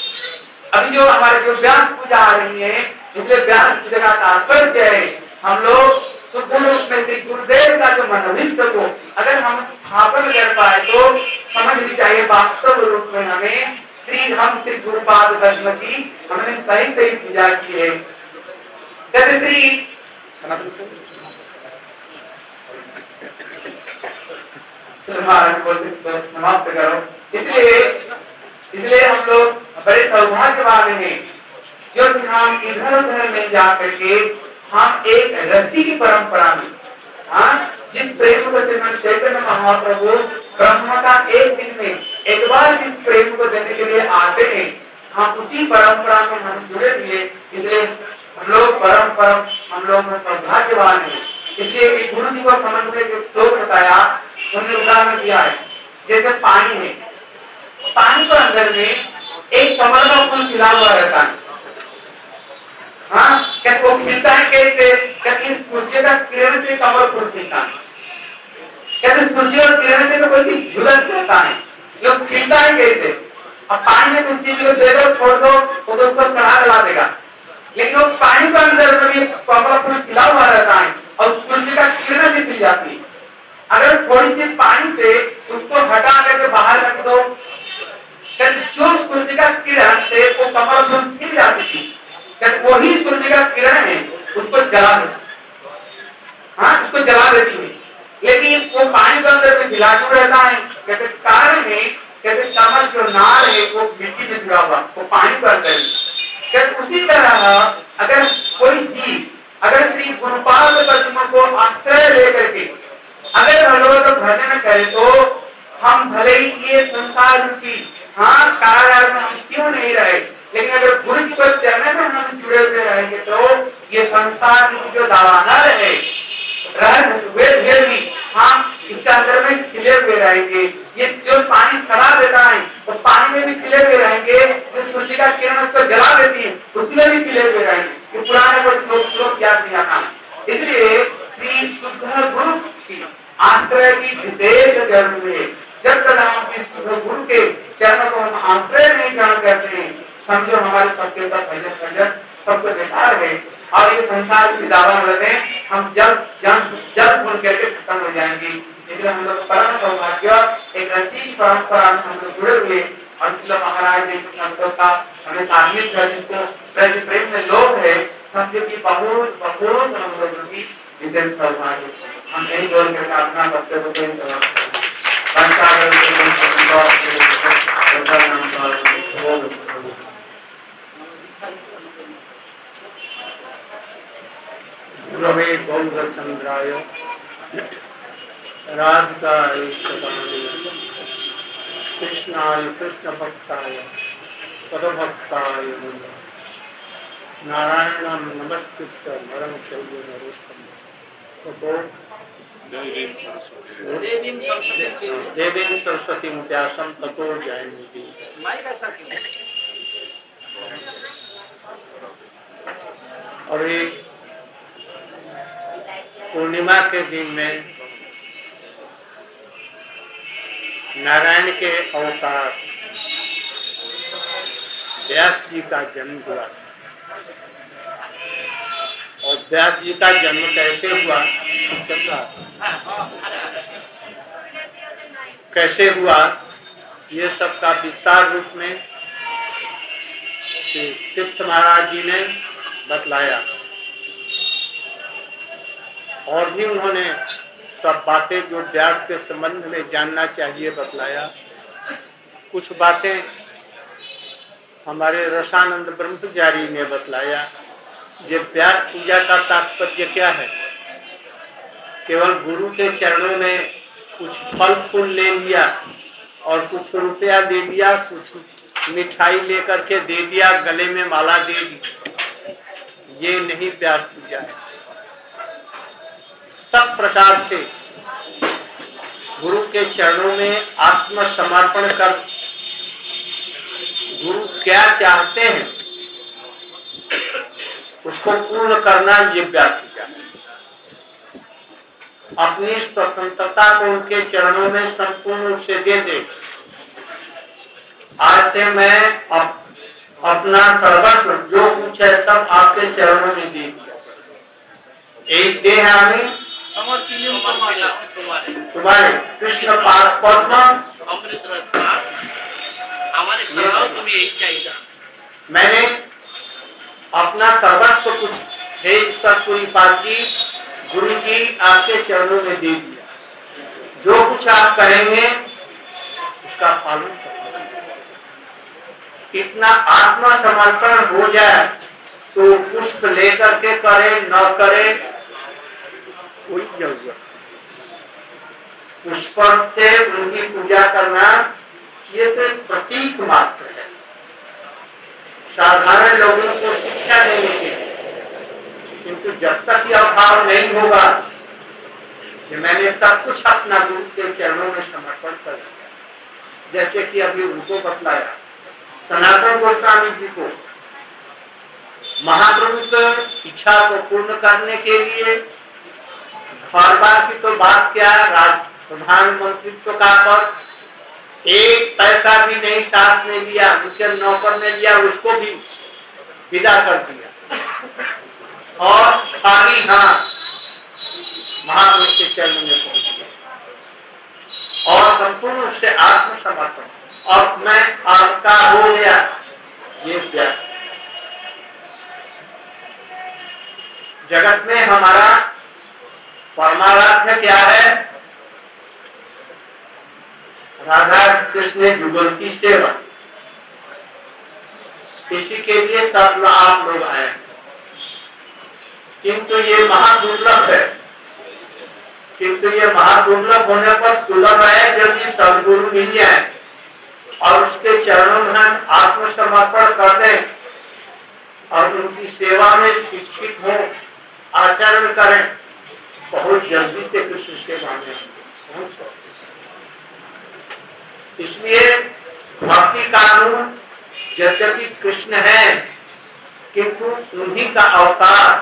अभी जो हमारे जो व्यास पूजा आ रही है, इसलिए व्यास पूजा का तात्पर्य है हम लोग शुद्ध रूप में श्री गुरुदेव का जो मनोभिष्ट को अगर हम स्थापन कर पाए तो समझनी चाहिए वास्तव रूप में हमें हम श्री गुरुपाद पद्म की हमने सही पूजा की है। कहते श्री सनातन समाप्त करो। इसलिए हम लोग बड़े सौभाग्यवान हैं जो हम इधर उधर नहीं जा करके हम एक रस्सी की परंपरा में, जिस प्रेम को श्रीमन चैतन्य महाप्रभु ब्रह्मा का एक दिन में एक बार जिस प्रेम को देने के लिए आते हैं, हम उसी परंपरा में हम जुड़े हुए। इसलिए हम लोग में सौभाग्यवान है। इसलिए गुरु जी को समझ में एक श्लोक बताया, उन्होंने उदाहरण दिया है जैसे पानी है, पानी के अंदर में एक कमल का फूल खिला हुआ रहता है। क्या वो खिलता है कैसे? कहते सूर्य का किरण से कमल फूल खिलता है। कहते सूर्य और किरण से तो कोई चीज झुलस जाता है, जो खिलता है कैसे? अब पानी में कुछ चीज दे दो, छोड़ दो, वो तो उसको सड़ा गला देगा, लेकिन वो पानी के अंदर में भी कमल फूल खिला हुआ रहता है और सूर्य का किरण से खिल जाती है। अगर थोड़ी सी पानी से उसको हटा करके बाहर रख दो, जो सूर्य का किरण से वो कमल फूल खिल जाती थी, वही सूर्य का किरण है उसको जला देती, उसको जला देती है। लेकिन वो पानी के अंदर में खिला क्यों रहता है? कहते कारण है, कहते कमल जो नार है वो मिट्टी में जुड़ा हुआ, वो पानी के अंदर। कहते उसी तरह अगर कोई जीव अगर श्री गुरुपाद पद्म को आश्रय लेकर के अगर भगवत भजन करे तो हम भले ही ये संसार की कारागार में हम क्यों नहीं रहे, लेकिन अगर गुरु जी के चरण में हम जुड़े हुए रहेंगे तो ये संसार में जो दवाना रहे हुए भी हम इसके अंदर में खिले हुए रहेंगे। ये जो पानी सड़ा देता है वो पानी में भी खिले हुए रहेंगे, जो सूर्य का किरण उसको जला देती है उसमें भी खिले हुए रहेंगे। ये पुराने को श्लोक याद नहीं आता। इसलिए श्री शुद्ध गुरु की आश्रय की विशेष जरूरत है। जब तक हम इस गुरु के चरणों को हम आश्रय नहीं ग्रहण करते हैं, समझो हमारे सबके सब भजन सबको बेकार है और ये संसार की दावा में हम जब भूल करके खत्म हो जाएंगे। इसलिए हम लोग परम सौभाग्य एक ऐसी परंपरा में हम लोग जुड़े हुए और इसलिए महाराज जैसे संतों का हमें साधनिक है, जिसको प्रेम में लोग है, समझो की बहुत बहुत हम लोगों की विशेष सौभाग्य। हम यही बोल करके अपना वक्तव्य को गुरवे गौरचंद्राय राधिकाय कृष्णाय कृष्ण भक्ताय पदभक्ताय नारायणं नमस्कृत्य नरं चैव नरोत्तमं देवीं सरस्वती व्यासं ततो जयन्ति। और पूर्णिमा के दिन में नारायण के अवतार व्यास जी का जन्म हुआ। और व्यास जी का जन्म कैसे हुआ, कैसे हुआ, ये सब का विस्तार रूप में तीर्थ महाराज जी ने बतलाया। और भी उन्होंने सब बातें जो व्यास के संबंध में जानना चाहिए बतलाया। कुछ बातें हमारे रसानंद ब्रह्मचारी ने बतलाया। ये व्यास पूजा का तात्पर्य क्या है? केवल गुरु के चरणों में कुछ फल फूल ले लिया और कुछ रुपया दे दिया, कुछ मिठाई लेकर के दे दिया, गले में माला दे दी, ये नहीं व्यास पूजा है। सब प्रकार से गुरु के चरणों में आत्मसमर्पण कर गुरु क्या चाहते हैं उसको पूर्ण करना, ये व्यास पूजा है। अपनी स्वतंत्रता को उनके चरणों में संपूर्ण रूप से दे दे। आज से मैं अपना सर्वस्व जो कुछ है सब आपके चरणों में दे दिया। एक देह हमें तुम्हारे कृष्ण पाद पद्म अमृत रस हमारे तुम्हें यही चाहिए। मैंने अपना सर्वस्व कुछ हे ईश्वरपुरी पाद जी, गुरु जी आपके चरणों में दे दिया। जो कुछ आप करेंगे उसका पालन करना। इतना आत्मसमर्पण हो जाए तो पुष्प लेकर के करे न करे कोई जरूरत। पुष्प से उनकी पूजा करना ये तो एक प्रतीक मात्र है। साधारण लोगों को शिक्षा देने के लिए, किंतु जब तक यह भाव नहीं होगा कि मैंने सब कुछ अपना गुरु के चरणों में समर्पण कर दिया, जैसे कि अभी उनको बतलाया सनातन गोस्वामी जी को महाप्रभु की इच्छा को पूर्ण करने के लिए हर बार की तो बात क्या, प्रधानमंत्रित्व का पद एक पैसा भी नहीं साथ में लिया, उनके नौकर ने लिया, उसको भी विदा कर दिया और खाली हाथ महाप्रभु के चरण में पहुंच गया और संपूर्ण रूप से आत्मसमर्पण और मैं आपका हो गया। ये व्यास जगत में हमारा परमाराध्य क्या है? राधा कृष्ण युगल की सेवा। इसी के लिए सब आप लोग आए, किंतु ये महादुर्लभ है किंतु ये महादुर्लभ होने पर सुलभ है जब ये सदगुरु मिल जाए और उसके चरणों में हम आत्मसमर्पण कर दें और उनकी सेवा में शिक्षित हो, आचरण करें, बहुत जल्दी से कृष्ण सेवा में पहुंच सकते। इसलिए भक्ति कानून यद्यपि कृष्ण है किंतु उन्हीं का अवतार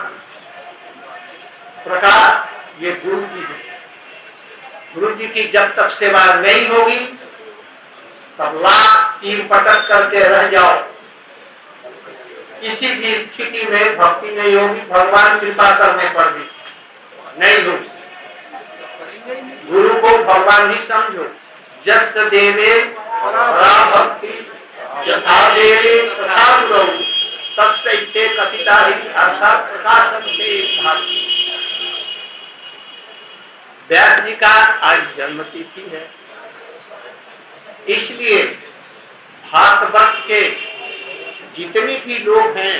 प्रकाश ये गुरु जी है। गुरु जी की जब तक सेवा नहीं होगी तब लाख सिर पटक करके रह जाओ, किसी भी स्थिति में भक्ति नहीं होगी, भगवान कृपा करने पर भी नहीं होगी। गुरु को भगवान ही समझो। जस देवे परा भक्ति यथा देवे तथा गुरु तस्सैते कथिता ही अर्थात प्रकाशम से भाति। व्यास जी का आज जन्मतिथि है, इसलिए भारतवर्ष के जितने भी लोग हैं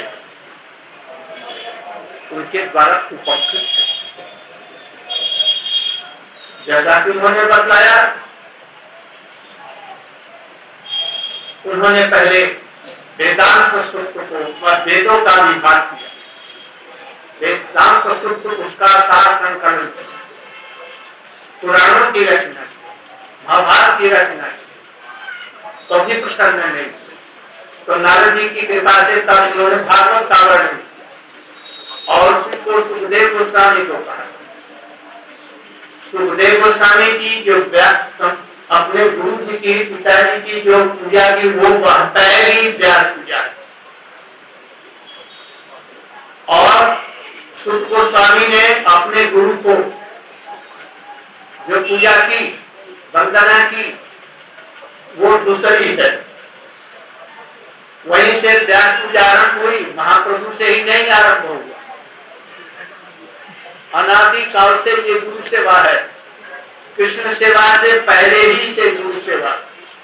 उनके द्वारा उपकृत है। जैसा कि उन्होंने बताया, उन्होंने पहले वेदांत सूत्र को वेदों का विभाग किया, वेदांत सूत्र उसका सार संकलन किया, पुराणों की रचना की, महाभारत की रचना की, तो भी प्रसन्न नहीं। तो नारद जी की कृपा से तब उन्होंने भागवत का वर्णन किया और उसको सुखदेव गोस्वामी को कहा। सुखदेव गोस्वामी जी जो अपने गुरु जी की पिताजी की जो पूजा की वो पहली व्यास पूजा है। और सुख गोस्वामी ने अपने गुरु को जो पूजा की, वंदना की, वो दूसरी है। वहीं से व्यास पूजा आरंभ हुई, महाप्रभु से ही नहीं आरंभ हुआ। अनादि काल से ये गुरु सेवा है, कृष्ण सेवा से पहले ही से गुरु सेवा।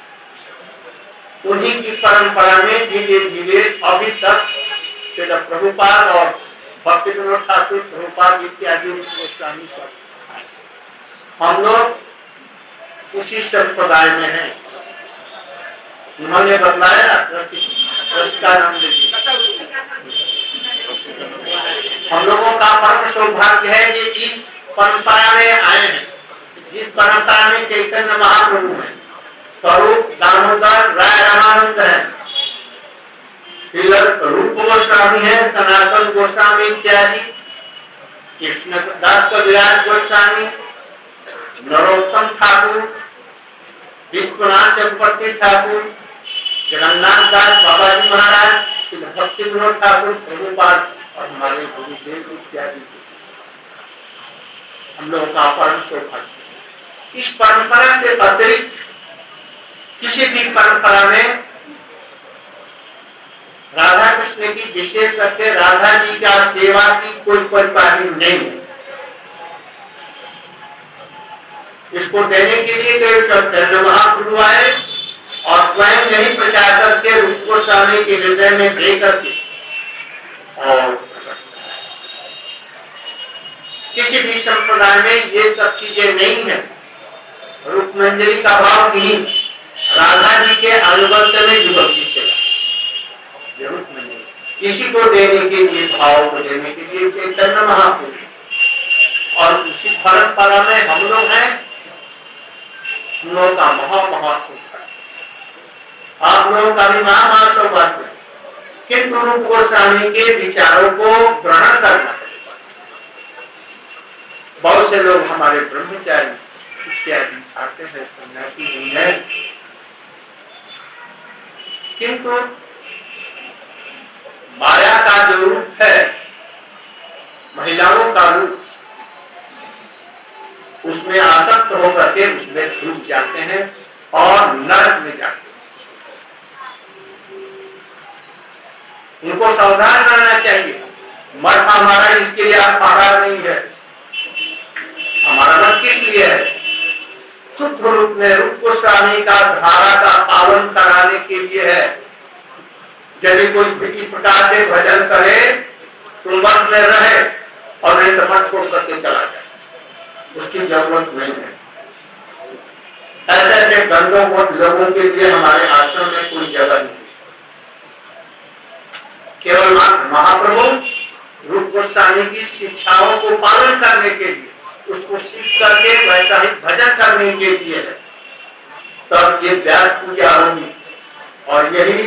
उन्हीं की परंपरा में धीरे धीरे अभी तक श्रील प्रभुपाद और भक्ति विनोद ठाकुर प्रभुपाद इत्यादि गोस्वामी सब हम लोग उसी संप्रदाय में हैं। उन्होंने बतलाया रसिकानंद जी, हम लोगों का परम सौभाग्य है कि इस परंपरा में आए हैं, जिस परंपरा में चैतन्य महाप्रभु है, स्वरूप दामोदर राय रामानंद है, रूप गोस्वामी है, सनातन गोस्वामी इत्यादि, कृष्ण दास कविराज गोस्वामी, नरोत्तम ठाकुर, विश्वनाथ चक्रवर्ती ठाकुर, जगन्नाथ दास बाबा जी महाराज, भक्ति विनोद ठाकुर, प्रभुपाद और हमारे गुरुदेव इत्यादि हम लोगों का परम सौभाग्य। इस परंपरा के अतिरिक्त किसी भी परंपरा में राधा कृष्ण की विशेष करके राधा जी का सेवा की कोई परिपाटी नहीं है। इसको देने के लिए चैतन्य महाप्रभु आए और स्वयं यही प्रचार करके रूप गोस्वामी के हृदय में दे करके, और किसी भी संप्रदाय में ये सब चीजें नहीं है। रूप मंजरी का भाव नहीं, राधा जी के अनुगत्य में युगल की सेवा, रूप मंजरी इसी को देने के लिए, भाव को देने के लिए चैतन्य महाप्रभु। और उसी परंपरा में हम लोग हैं, हम लोगों का महासौभाग्य, आप लोगों का भी महासौभाग्य। किंतु रूप गोस्वामी के विचारों को ग्रहण करना, बहुत से लोग हमारे ब्रह्मचारी इत्यादि आते हैं, सन्यासी नहीं है, किंतु माया का जो रूप है, महिलाओं का रूप, उसमें आसक्त होकर के उसमें डूब जाते हैं और नरक में जाते हैं। उनको सावधान रहना चाहिए। मठ हमारा इसके लिए आधार नहीं है, हमारा मठ किस लिए है? शुद्ध रूप में रूप गोस्वामी का धारा का पालन कराने के लिए है। यदि कोई विधि प्रकार से भजन करे तो मठ में रहे और नहीं तो मठ छोड़ करके चला जाए। उसकी जरूरत नहीं है। ऐसे ऐसे गंदों लोगों के लिए हमारे आश्रम में कोई जगह नहीं। केवल महाप्रभु रूप गोस्वामी की शिक्षाओं को पालन करने के लिए, उसको सीख करके वैसा ही भजन करने के लिए है, तब ये व्यास पूजा होगी। और यही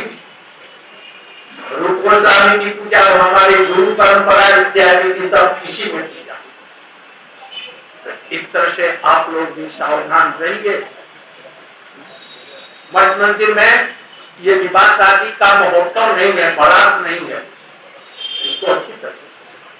रूप गोस्वामी की पूजा और हमारी गुरु परंपरा इत्यादि की सब इसी में की जाती। इस तरह से आप लोग भी सावधान रहिए। मठ मंदिर में ये विवाह शादी का महोत्सव नहीं है, बारात नहीं है। इसको अच्छी तरह से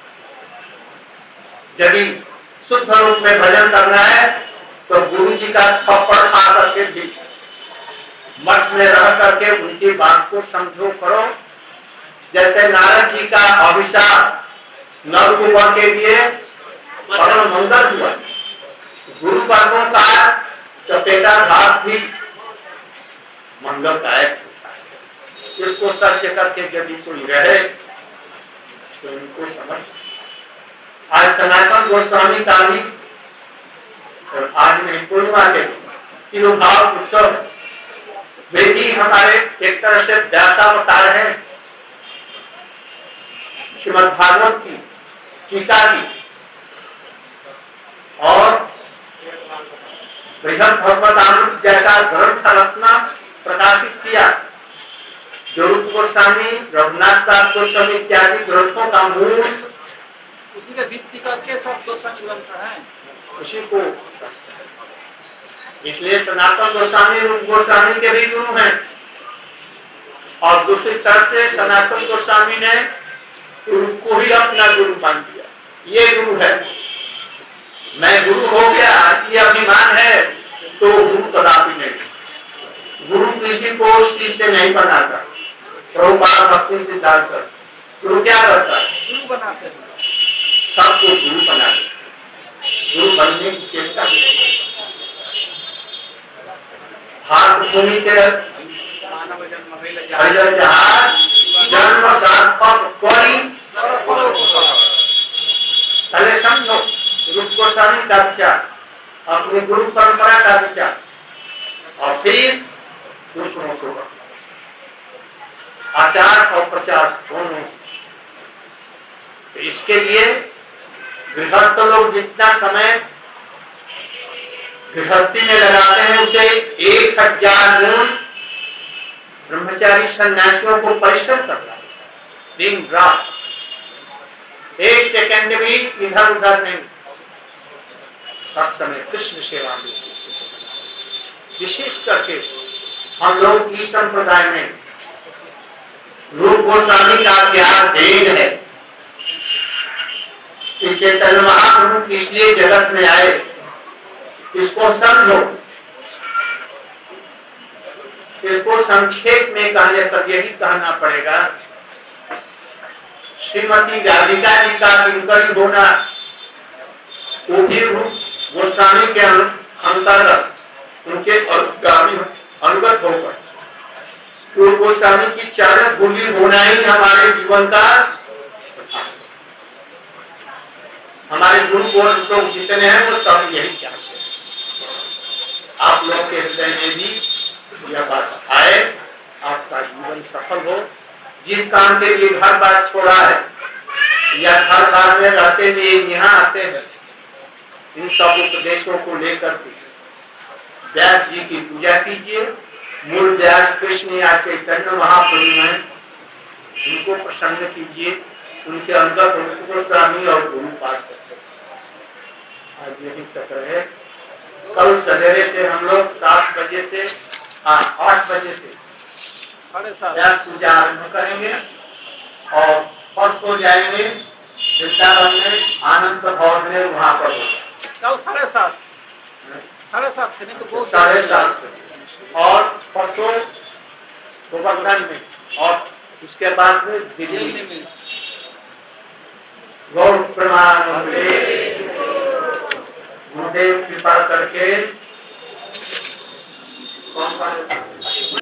यदि शुद्ध रूप में भजन करना है तो गुरु जी का थप्पड़ खा करके भी मठ में रह करके उनकी बात को समझो करो। जैसे नारद जी का अभिशाप नरकुबर के लिए परम मंगल हुआ, गुरु वर्गों का चपेटा घात भी मंगलदायक होता है। इसको सत्य करके यदि कोई रहे तो इनको समझ। आज सनातन गोस्वामी का भी और आज में पूर्णिमा के तिरुभाव उत्सव, वे भी हमारे एक तरह से व्यासावतार है। श्रीमद् भागवत की टीका की और बृहद भगवतामृत जैसा ग्रंथ रत्न प्रकाशित किया, जो रूप गोस्वामी, रघुनाथ दास गोस्वामी इत्यादि ग्रंथों का मूल उसी का भित्ति करके सब गोस्वामी ग्रंथ है उसी को। इसलिए सनातन गोस्वामी रूप गोस्वामी के भी गुरु हैं। और दूसरी तरफ से सनातन गोस्वामी ने उनको ही अपना गुरु मान दिया। ये गुरु है, मैं गुरु हो गया, ये अभिमान है तो गुरु कदापि नहीं। गुरु किसी को शिष्य नहीं बनाता। प्रभुपाद भक्ति सिद्धांत गुरु क्या करता है? गुरु बनाते हैं, सबको गुरु बनाते, गुरु बनने की चेष्टा करते। हाथ भूमि के जन्म सार्थक करी, पहले समझो रूप गोस्वामी का विचार, अपनी गुरु परंपरा का विचार, और फिर दूसरों को आचार और प्रचार दोनों। इसके लिए गृहस्थ लोग जितना समय गृहस्थी में लगाते हैं उसे 1000 गुण ब्रह्मचारी सन्यासियों को परिश्रम करना है, दिन रात, एक सेकंड भी इधर उधर नहीं, सब समय कृष्ण सेवा में। विशेष करके हम लोग इस संप्रदाय में रूप गोस्वामी का प्यार देन है। श्री चैतन्य महाप्रभु इसलिए जगत में आए, इसको समझो। इसको संक्षेप में कहने पर यही कहना पड़ेगा, श्रीमती राधिका जी का किंकरी होना वो भी रूप गोस्वामी के अंतर्गत उनके अनुगत होकर रूप गोस्वामी की चरण धूलि होना ही हमारे जीवन का, हमारे गुरु लोग जितने हैं वो सब यही चाहते हैं। आप लोग के हृदय में भी यह बात आए, आपका जीवन सफल हो। जिस काम के लिए घर बार छोड़ा है या घर बार में रहते हुए यहाँ आते हैं, इन सब उपदेशों को लेकर के व्यास जी की पूजा कीजिए। मूल व्यास कृष्ण या चैतन्य महाप्रभु हैं, उनको प्रसन्न कीजिए, उनके अंदर गोस्वामी और गुरु पाठ करते। आज यही तक रहे। कल सवेरे से हम लोग 7 बजे से 8 बजे से 7:30 व्यास पूजा आरम्भ करेंगे और परसों जाएंगे वृंदावन में आनंद भवन में, वहां पर कल 7:30 से नहीं तो 7:30 और परसों गोवर्धन में और उसके बाद में दिल्ली में। गौर प्रमानंदे गुरुदेव कृपा करके